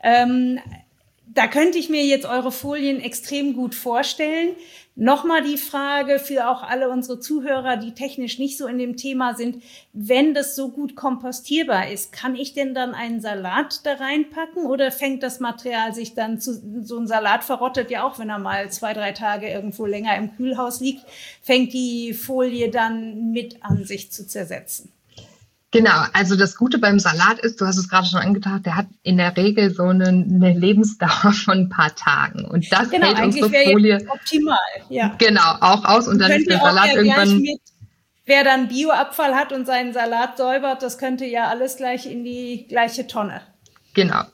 Speaker 1: Da könnte ich mir jetzt eure Folien extrem gut vorstellen. Nochmal die Frage für auch alle unsere Zuhörer, die technisch nicht so in dem Thema sind: Wenn das so gut kompostierbar ist, kann ich denn dann einen Salat da reinpacken oder fängt das Material sich dann so ein Salat verrottet ja auch, wenn er mal 2-3 Tage irgendwo länger im Kühlhaus liegt, fängt die Folie dann mit an, sich zu zersetzen?
Speaker 2: Genau, also das Gute beim Salat ist, du hast es gerade schon angedacht, der hat in der Regel so eine Lebensdauer von ein paar Tagen. Und das hält unsere Folie
Speaker 1: optimal, ja.
Speaker 2: Genau, auch aus und dann ist der Salat irgendwann.
Speaker 1: Wer dann Bioabfall hat und seinen Salat säubert, das könnte ja alles gleich in die gleiche Tonne.
Speaker 2: Genau.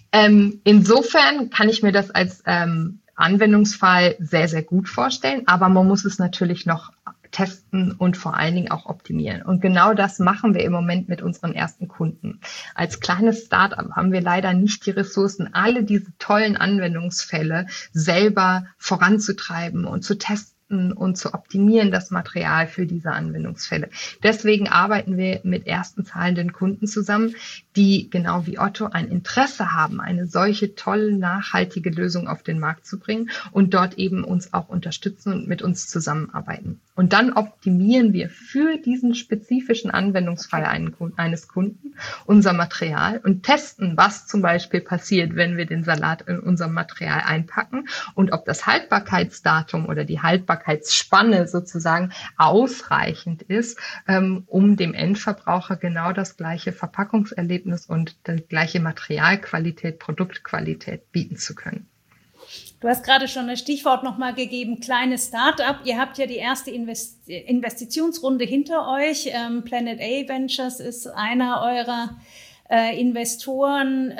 Speaker 2: Insofern kann ich mir das als Anwendungsfall sehr, sehr gut vorstellen, aber man muss es natürlich noch testen und vor allen Dingen auch optimieren. Und genau das machen wir im Moment mit unseren ersten Kunden. Als kleines Startup haben wir leider nicht die Ressourcen, alle diese tollen Anwendungsfälle selber voranzutreiben und zu testen und zu optimieren, das Material für diese Anwendungsfälle. Deswegen arbeiten wir mit ersten zahlenden Kunden zusammen, die genau wie Otto ein Interesse haben, eine solche tolle, nachhaltige Lösung auf den Markt zu bringen und dort eben uns auch unterstützen und mit uns zusammenarbeiten. Und dann optimieren wir für diesen spezifischen Anwendungsfall eines Kunden unser Material und testen, was zum Beispiel passiert, wenn wir den Salat in unserem Material einpacken und ob das Haltbarkeitsdatum oder die Haltbarkeitsspanne sozusagen ausreichend ist, um dem Endverbraucher genau das gleiche Verpackungserlebnis und die gleiche Materialqualität, Produktqualität bieten zu können.
Speaker 1: Du hast gerade schon das Stichwort nochmal gegeben, kleines Start-up. Ihr habt ja die erste Investitionsrunde hinter euch. Planet A Ventures ist einer eurer Investoren.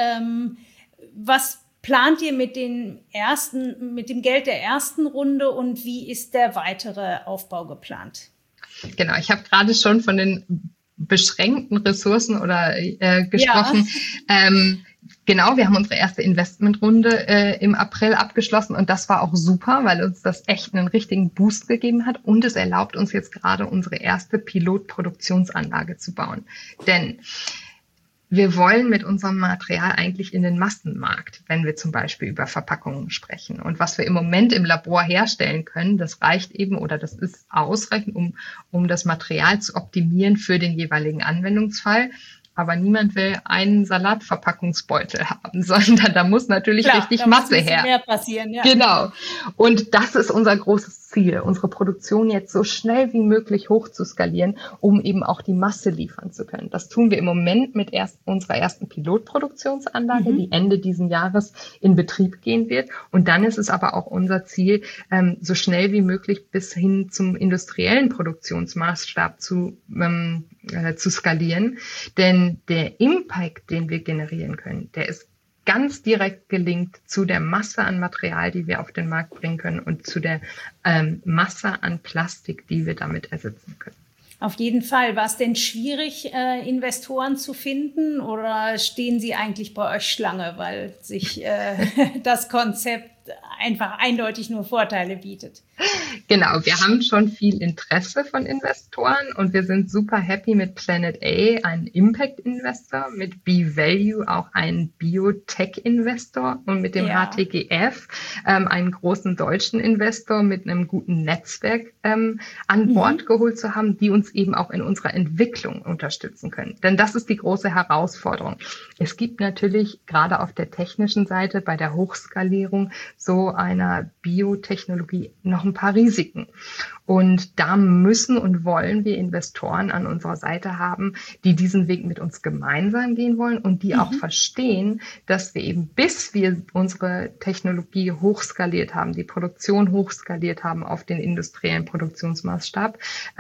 Speaker 1: Was plant ihr mit dem Geld der ersten Runde und wie ist der weitere Aufbau geplant?
Speaker 2: Genau, ich habe gerade schon von den beschränkten Ressourcen gesprochen. Ja. Genau, wir haben unsere erste Investmentrunde im April abgeschlossen und das war auch super, weil uns das echt einen richtigen Boost gegeben hat und es erlaubt uns jetzt gerade unsere erste Pilotproduktionsanlage zu bauen. Denn wir wollen mit unserem Material eigentlich in den Massenmarkt, wenn wir zum Beispiel über Verpackungen sprechen. Und was wir im Moment im Labor herstellen können, das reicht eben oder das ist ausreichend, um das Material zu optimieren für den jeweiligen Anwendungsfall. Aber niemand will einen Salatverpackungsbeutel haben, sondern da muss natürlich richtig Masse her. Da muss mehr passieren, ja. Genau. Und das ist unser großes Ziel, unsere Produktion jetzt so schnell wie möglich hoch zu skalieren, um eben auch die Masse liefern zu können. Das tun wir im Moment mit unserer ersten Pilotproduktionsanlage, die Ende diesen Jahres in Betrieb gehen wird. Und dann ist es aber auch unser Ziel, so schnell wie möglich bis hin zum industriellen Produktionsmaßstab zu skalieren. Denn der Impact, den wir generieren können, der ist ganz direkt gelinkt zu der Masse an Material, die wir auf den Markt bringen können und zu der Masse an Plastik, die wir damit ersetzen können.
Speaker 1: Auf jeden Fall. War es denn schwierig, Investoren zu finden oder stehen sie eigentlich bei euch Schlange, weil sich das Konzept einfach eindeutig nur Vorteile bietet?
Speaker 2: Genau, wir haben schon viel Interesse von Investoren und wir sind super happy mit Planet A, einen Impact-Investor, mit B-Value auch einen Biotech-Investor und mit dem HTGF einen großen deutschen Investor mit einem guten Netzwerk an Bord geholt zu haben, die uns eben auch in unserer Entwicklung unterstützen können. Denn das ist die große Herausforderung. Es gibt natürlich gerade auf der technischen Seite bei der Hochskalierung so einer Biotechnologie noch ein paar Risiken. Und da müssen und wollen wir Investoren an unserer Seite haben, die diesen Weg mit uns gemeinsam gehen wollen und die auch verstehen, dass wir eben, bis wir unsere Technologie hochskaliert haben, die Produktion hochskaliert haben auf den industriellen Produktionsmaßstab,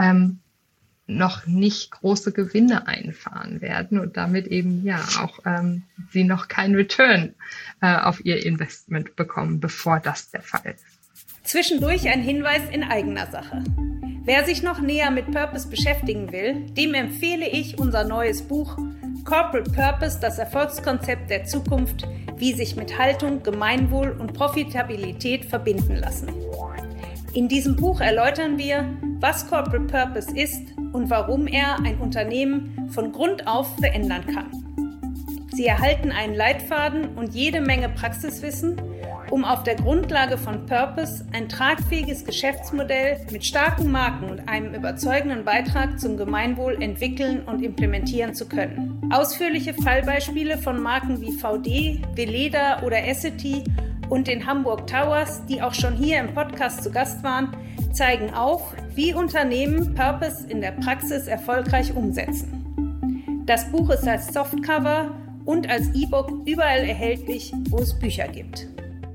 Speaker 2: noch nicht große Gewinne einfahren werden und damit eben auch sie noch keinen Return auf ihr Investment bekommen, bevor das der Fall ist.
Speaker 1: Zwischendurch ein Hinweis in eigener Sache. Wer sich noch näher mit Purpose beschäftigen will, dem empfehle ich unser neues Buch Corporate Purpose, das Erfolgskonzept der Zukunft, wie sich mit Haltung, Gemeinwohl und Profitabilität verbinden lassen. In diesem Buch erläutern wir, was Corporate Purpose ist und warum er ein Unternehmen von Grund auf verändern kann. Sie erhalten einen Leitfaden und jede Menge Praxiswissen, um auf der Grundlage von Purpose ein tragfähiges Geschäftsmodell mit starken Marken und einem überzeugenden Beitrag zum Gemeinwohl entwickeln und implementieren zu können. Ausführliche Fallbeispiele von Marken wie VD, Veleda oder Essity und den Hamburg Towers, die auch schon hier im Podcast zu Gast waren, zeigen auf, wie Unternehmen Purpose in der Praxis erfolgreich umsetzen. Das Buch ist als Softcover und als E-Book überall erhältlich, wo es Bücher gibt.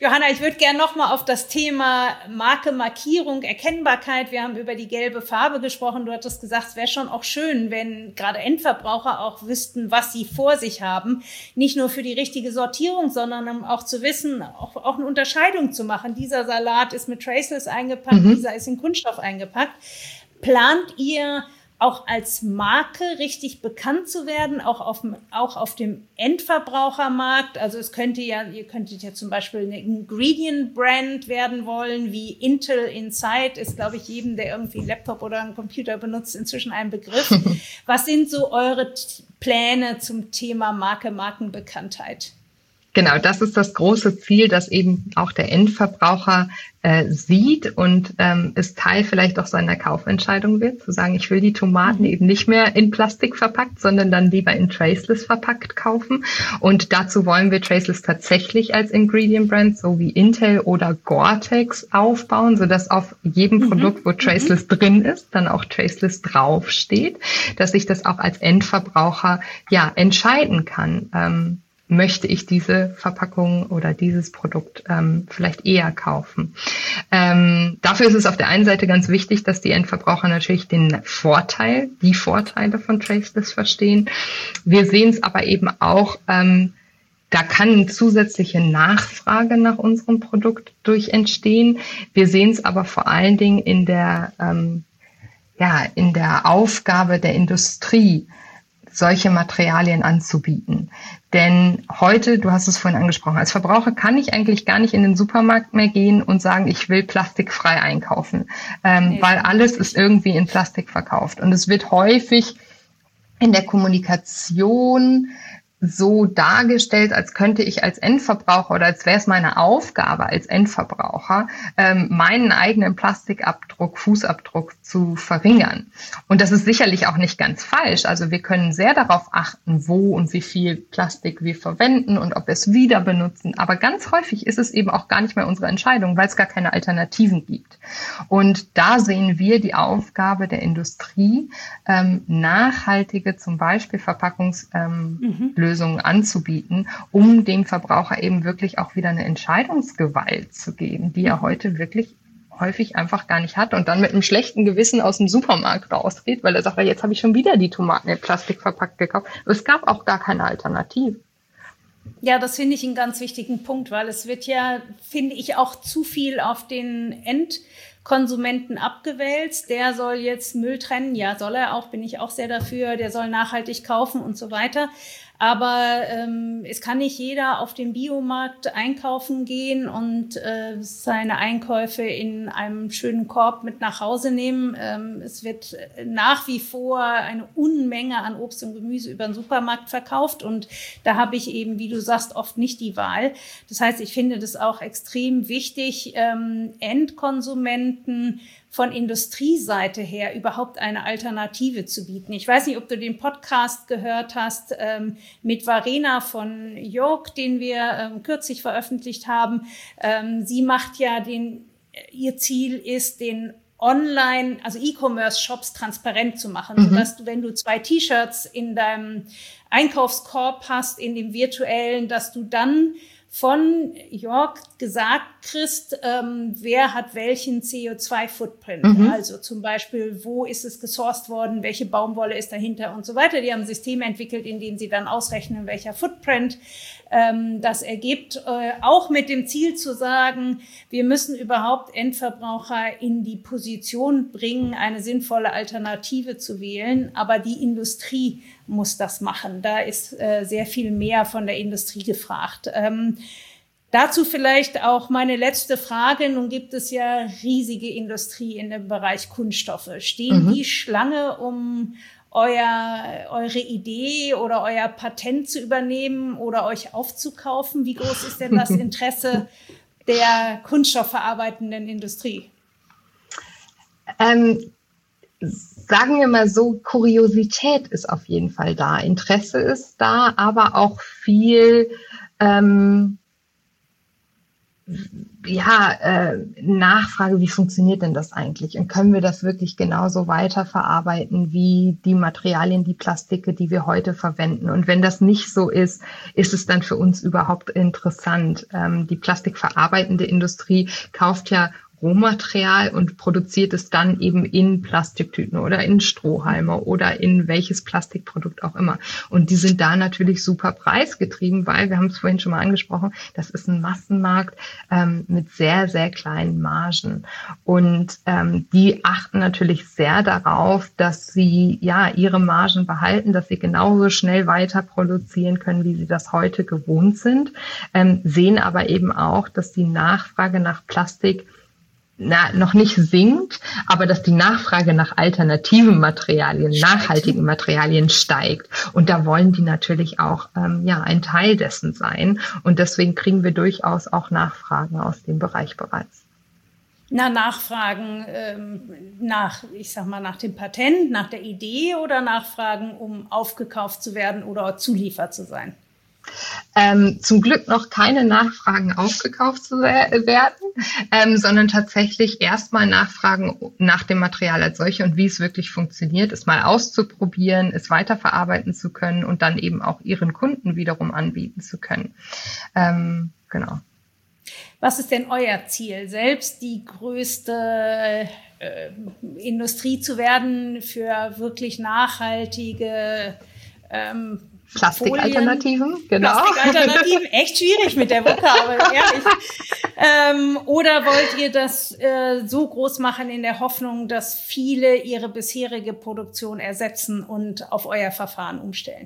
Speaker 1: Johanna, ich würde gerne nochmal auf das Thema Marke, Markierung, Erkennbarkeit. Wir haben über die gelbe Farbe gesprochen. Du hattest gesagt, es wäre schon auch schön, wenn gerade Endverbraucher auch wüssten, was sie vor sich haben. Nicht nur für die richtige Sortierung, sondern um auch zu wissen, auch eine Unterscheidung zu machen. Dieser Salat ist mit Traceless eingepackt, dieser ist in Kunststoff eingepackt. Plant ihr auch als Marke richtig bekannt zu werden, auch auf dem Endverbrauchermarkt? Also ihr könntet ja zum Beispiel eine Ingredient-Brand werden wollen, wie Intel Inside ist, glaube ich, jedem, der irgendwie einen Laptop oder einen Computer benutzt, inzwischen ein Begriff. Was sind so eure Pläne zum Thema Marke, Markenbekanntheit?
Speaker 2: Genau, das ist das große Ziel, dass eben auch der Endverbraucher sieht und es Teil vielleicht auch seiner Kaufentscheidung wird, zu sagen, ich will die Tomaten eben nicht mehr in Plastik verpackt, sondern dann lieber in Traceless verpackt kaufen. Und dazu wollen wir Traceless tatsächlich als Ingredient Brand, so wie Intel oder Gore-Tex aufbauen, sodass auf jedem Produkt, wo Traceless drin ist, dann auch Traceless draufsteht, dass ich das auch als Endverbraucher entscheiden kann. Möchte ich diese Verpackung oder dieses Produkt vielleicht eher kaufen. Dafür ist es auf der einen Seite ganz wichtig, dass die Endverbraucher natürlich die Vorteile von Traceless verstehen. Wir sehen es aber eben auch, da kann eine zusätzliche Nachfrage nach unserem Produkt durch entstehen. Wir sehen es aber vor allen Dingen in der Aufgabe der Industrie, solche Materialien anzubieten. Denn heute, du hast es vorhin angesprochen, als Verbraucher kann ich eigentlich gar nicht in den Supermarkt mehr gehen und sagen, ich will plastikfrei einkaufen, weil alles ist irgendwie in Plastik verkauft. Und es wird häufig in der Kommunikation so dargestellt, als könnte ich als Endverbraucher oder als wäre es meine Aufgabe als Endverbraucher, meinen eigenen Plastikabdruck, Fußabdruck zu verringern. Und das ist sicherlich auch nicht ganz falsch. Also wir können sehr darauf achten, wo und wie viel Plastik wir verwenden und ob wir es wieder benutzen. Aber ganz häufig ist es eben auch gar nicht mehr unsere Entscheidung, weil es gar keine Alternativen gibt. Und da sehen wir die Aufgabe der Industrie, nachhaltige, zum Beispiel Verpackungslösungen anzubieten, um dem Verbraucher eben wirklich auch wieder eine Entscheidungsgewalt zu geben, die er heute wirklich häufig einfach gar nicht hat und dann mit einem schlechten Gewissen aus dem Supermarkt rausgeht, weil er sagt, jetzt habe ich schon wieder die Tomaten in Plastik verpackt gekauft. Es gab auch gar keine Alternative.
Speaker 1: Ja, das finde ich einen ganz wichtigen Punkt, weil es wird ja, finde ich, auch zu viel auf den Endkonsumenten abgewälzt. Der soll jetzt Müll trennen. Ja, soll er auch, bin ich auch sehr dafür. Der soll nachhaltig kaufen und so weiter. Aber es kann nicht jeder auf den Biomarkt einkaufen gehen und seine Einkäufe in einem schönen Korb mit nach Hause nehmen. Es wird nach wie vor eine Unmenge an Obst und Gemüse über den Supermarkt verkauft. Und da habe ich eben, wie du sagst, oft nicht die Wahl. Das heißt, ich finde das auch extrem wichtig, Endkonsumenten von Industrieseite her überhaupt eine Alternative zu bieten. Ich weiß nicht, ob du den Podcast gehört hast mit Verena von York, den wir kürzlich veröffentlicht haben. Sie macht ja ihr Ziel ist, den Online, also E-Commerce-Shops transparent zu machen, sodass du, wenn du 2 T-Shirts in deinem Einkaufskorb hast, in dem virtuellen, dass du dann von York gesagt kriegst, wer hat welchen CO2-Footprint. Also zum Beispiel, wo ist es gesourced worden, welche Baumwolle ist dahinter und so weiter. Die haben ein System entwickelt, in dem sie dann ausrechnen, welcher Footprint das ergibt. Auch mit dem Ziel zu sagen, wir müssen überhaupt Endverbraucher in die Position bringen, eine sinnvolle Alternative zu wählen. Aber die Industrie muss das machen. Da ist sehr viel mehr von der Industrie gefragt. Dazu vielleicht auch meine letzte Frage. Nun gibt es ja riesige Industrie in dem Bereich Kunststoffe. Stehen die Schlange, um eure Idee oder euer Patent zu übernehmen oder euch aufzukaufen? Wie groß ist denn das Interesse der kunststoffverarbeitenden Industrie?
Speaker 2: Sagen wir mal so, Kuriosität ist auf jeden Fall da, Interesse ist da, aber auch viel Nachfrage, wie funktioniert denn das eigentlich? Und können wir das wirklich genauso weiterverarbeiten wie die Materialien, die Plastike, die wir heute verwenden? Und wenn das nicht so ist, ist es dann für uns überhaupt interessant? Die plastikverarbeitende Industrie kauft ja Rohmaterial und produziert es dann eben in Plastiktüten oder in Strohhalme oder in welches Plastikprodukt auch immer. Und die sind da natürlich super preisgetrieben, weil, wir haben es vorhin schon mal angesprochen, das ist ein Massenmarkt mit sehr, sehr kleinen Margen. Und die achten natürlich sehr darauf, dass sie ihre Margen behalten, dass sie genauso schnell weiter produzieren können, wie sie das heute gewohnt sind, sehen aber eben auch, dass die Nachfrage nach Plastik noch nicht sinkt, aber dass die Nachfrage nach alternativen Materialien, nachhaltigen Materialien steigt. Und da wollen die natürlich auch ein Teil dessen sein. Und deswegen kriegen wir durchaus auch Nachfragen aus dem Bereich bereits.
Speaker 1: Nachfragen nach dem Patent, nach der Idee oder Nachfragen, um aufgekauft zu werden oder Zuliefer zu sein?
Speaker 2: Zum Glück noch keine Nachfragen aufgekauft zu werden, sondern tatsächlich erstmal Nachfragen nach dem Material als solche und wie es wirklich funktioniert, es mal auszuprobieren, es weiterverarbeiten zu können und dann eben auch ihren Kunden wiederum anbieten zu können. Genau.
Speaker 1: Was ist denn euer Ziel? Selbst die größte Industrie zu werden für wirklich nachhaltige
Speaker 2: Plastikalternativen, genau.
Speaker 1: Plastikalternativen, echt schwierig mit der Vokabel, ehrlich. Oder wollt ihr das so groß machen in der Hoffnung, dass viele ihre bisherige Produktion ersetzen und auf euer Verfahren umstellen?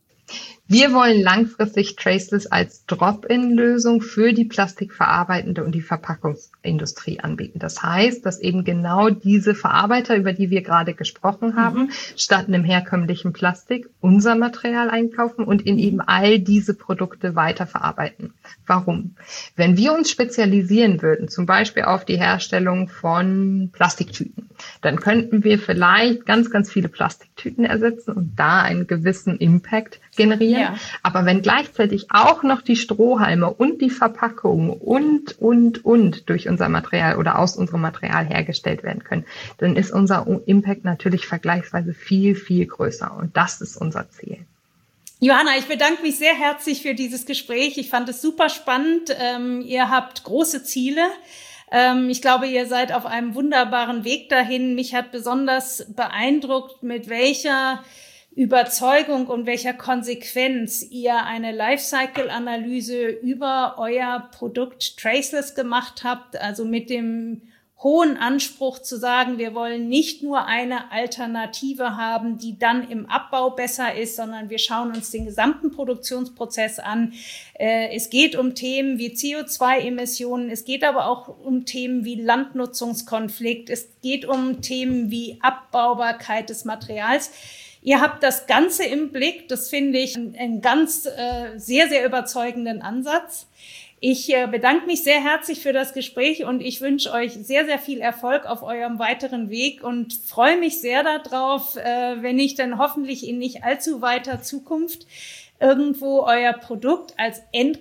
Speaker 2: Wir wollen langfristig Traceless als Drop-in-Lösung für die plastikverarbeitende und die Verpackungsindustrie anbieten. Das heißt, dass eben genau diese Verarbeiter, über die wir gerade gesprochen haben, statt einem herkömmlichen Plastik unser Material einkaufen und in eben all diese Produkte weiterverarbeiten. Warum? Wenn wir uns spezialisieren würden, zum Beispiel auf die Herstellung von Plastiktüten, dann könnten wir vielleicht ganz, ganz viele Plastiktüten ersetzen und da einen gewissen Impact generieren. Ja. Aber wenn gleichzeitig auch noch die Strohhalme und die Verpackung und durch unser Material oder aus unserem Material hergestellt werden können, dann ist unser Impact natürlich vergleichsweise viel, viel größer. Und das ist unser Ziel.
Speaker 1: Johanna, ich bedanke mich sehr herzlich für dieses Gespräch. Ich fand es super spannend. Ihr habt große Ziele. Ich glaube, ihr seid auf einem wunderbaren Weg dahin. Mich hat besonders beeindruckt, mit welcher Überzeugung und welcher Konsequenz ihr eine Lifecycle-Analyse über euer Produkt Traceless gemacht habt, also mit dem hohen Anspruch zu sagen, wir wollen nicht nur eine Alternative haben, die dann im Abbau besser ist, sondern wir schauen uns den gesamten Produktionsprozess an. Es geht um Themen wie CO2-Emissionen, es geht aber auch um Themen wie Landnutzungskonflikt, es geht um Themen wie Abbaubarkeit des Materials. Ihr habt das Ganze im Blick. Das finde ich einen ganz sehr, sehr überzeugenden Ansatz. Ich bedanke mich sehr herzlich für das Gespräch und ich wünsche euch sehr, sehr viel Erfolg auf eurem weiteren Weg und freue mich sehr darauf, wenn ich dann hoffentlich in nicht allzu weiter Zukunft irgendwo euer Produkt als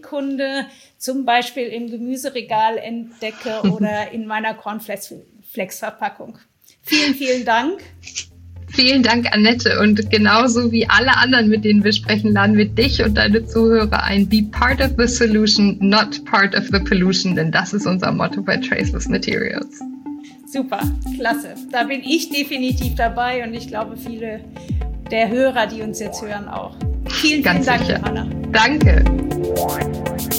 Speaker 1: Endkunde zum Beispiel im Gemüseregal entdecke oder in meiner Cornflakes-Verpackung. Vielen, vielen Dank.
Speaker 2: Vielen Dank, Annette. Und genauso wie alle anderen, mit denen wir sprechen, laden wir dich und deine Zuhörer ein. Be part of the solution, not part of the pollution. Denn das ist unser Motto bei Traceless Materials.
Speaker 1: Super, klasse. Da bin ich definitiv dabei und ich glaube, viele der Hörer, die uns jetzt hören, auch. Vielen Dank,
Speaker 2: sicher.
Speaker 1: Johanna.
Speaker 2: Danke.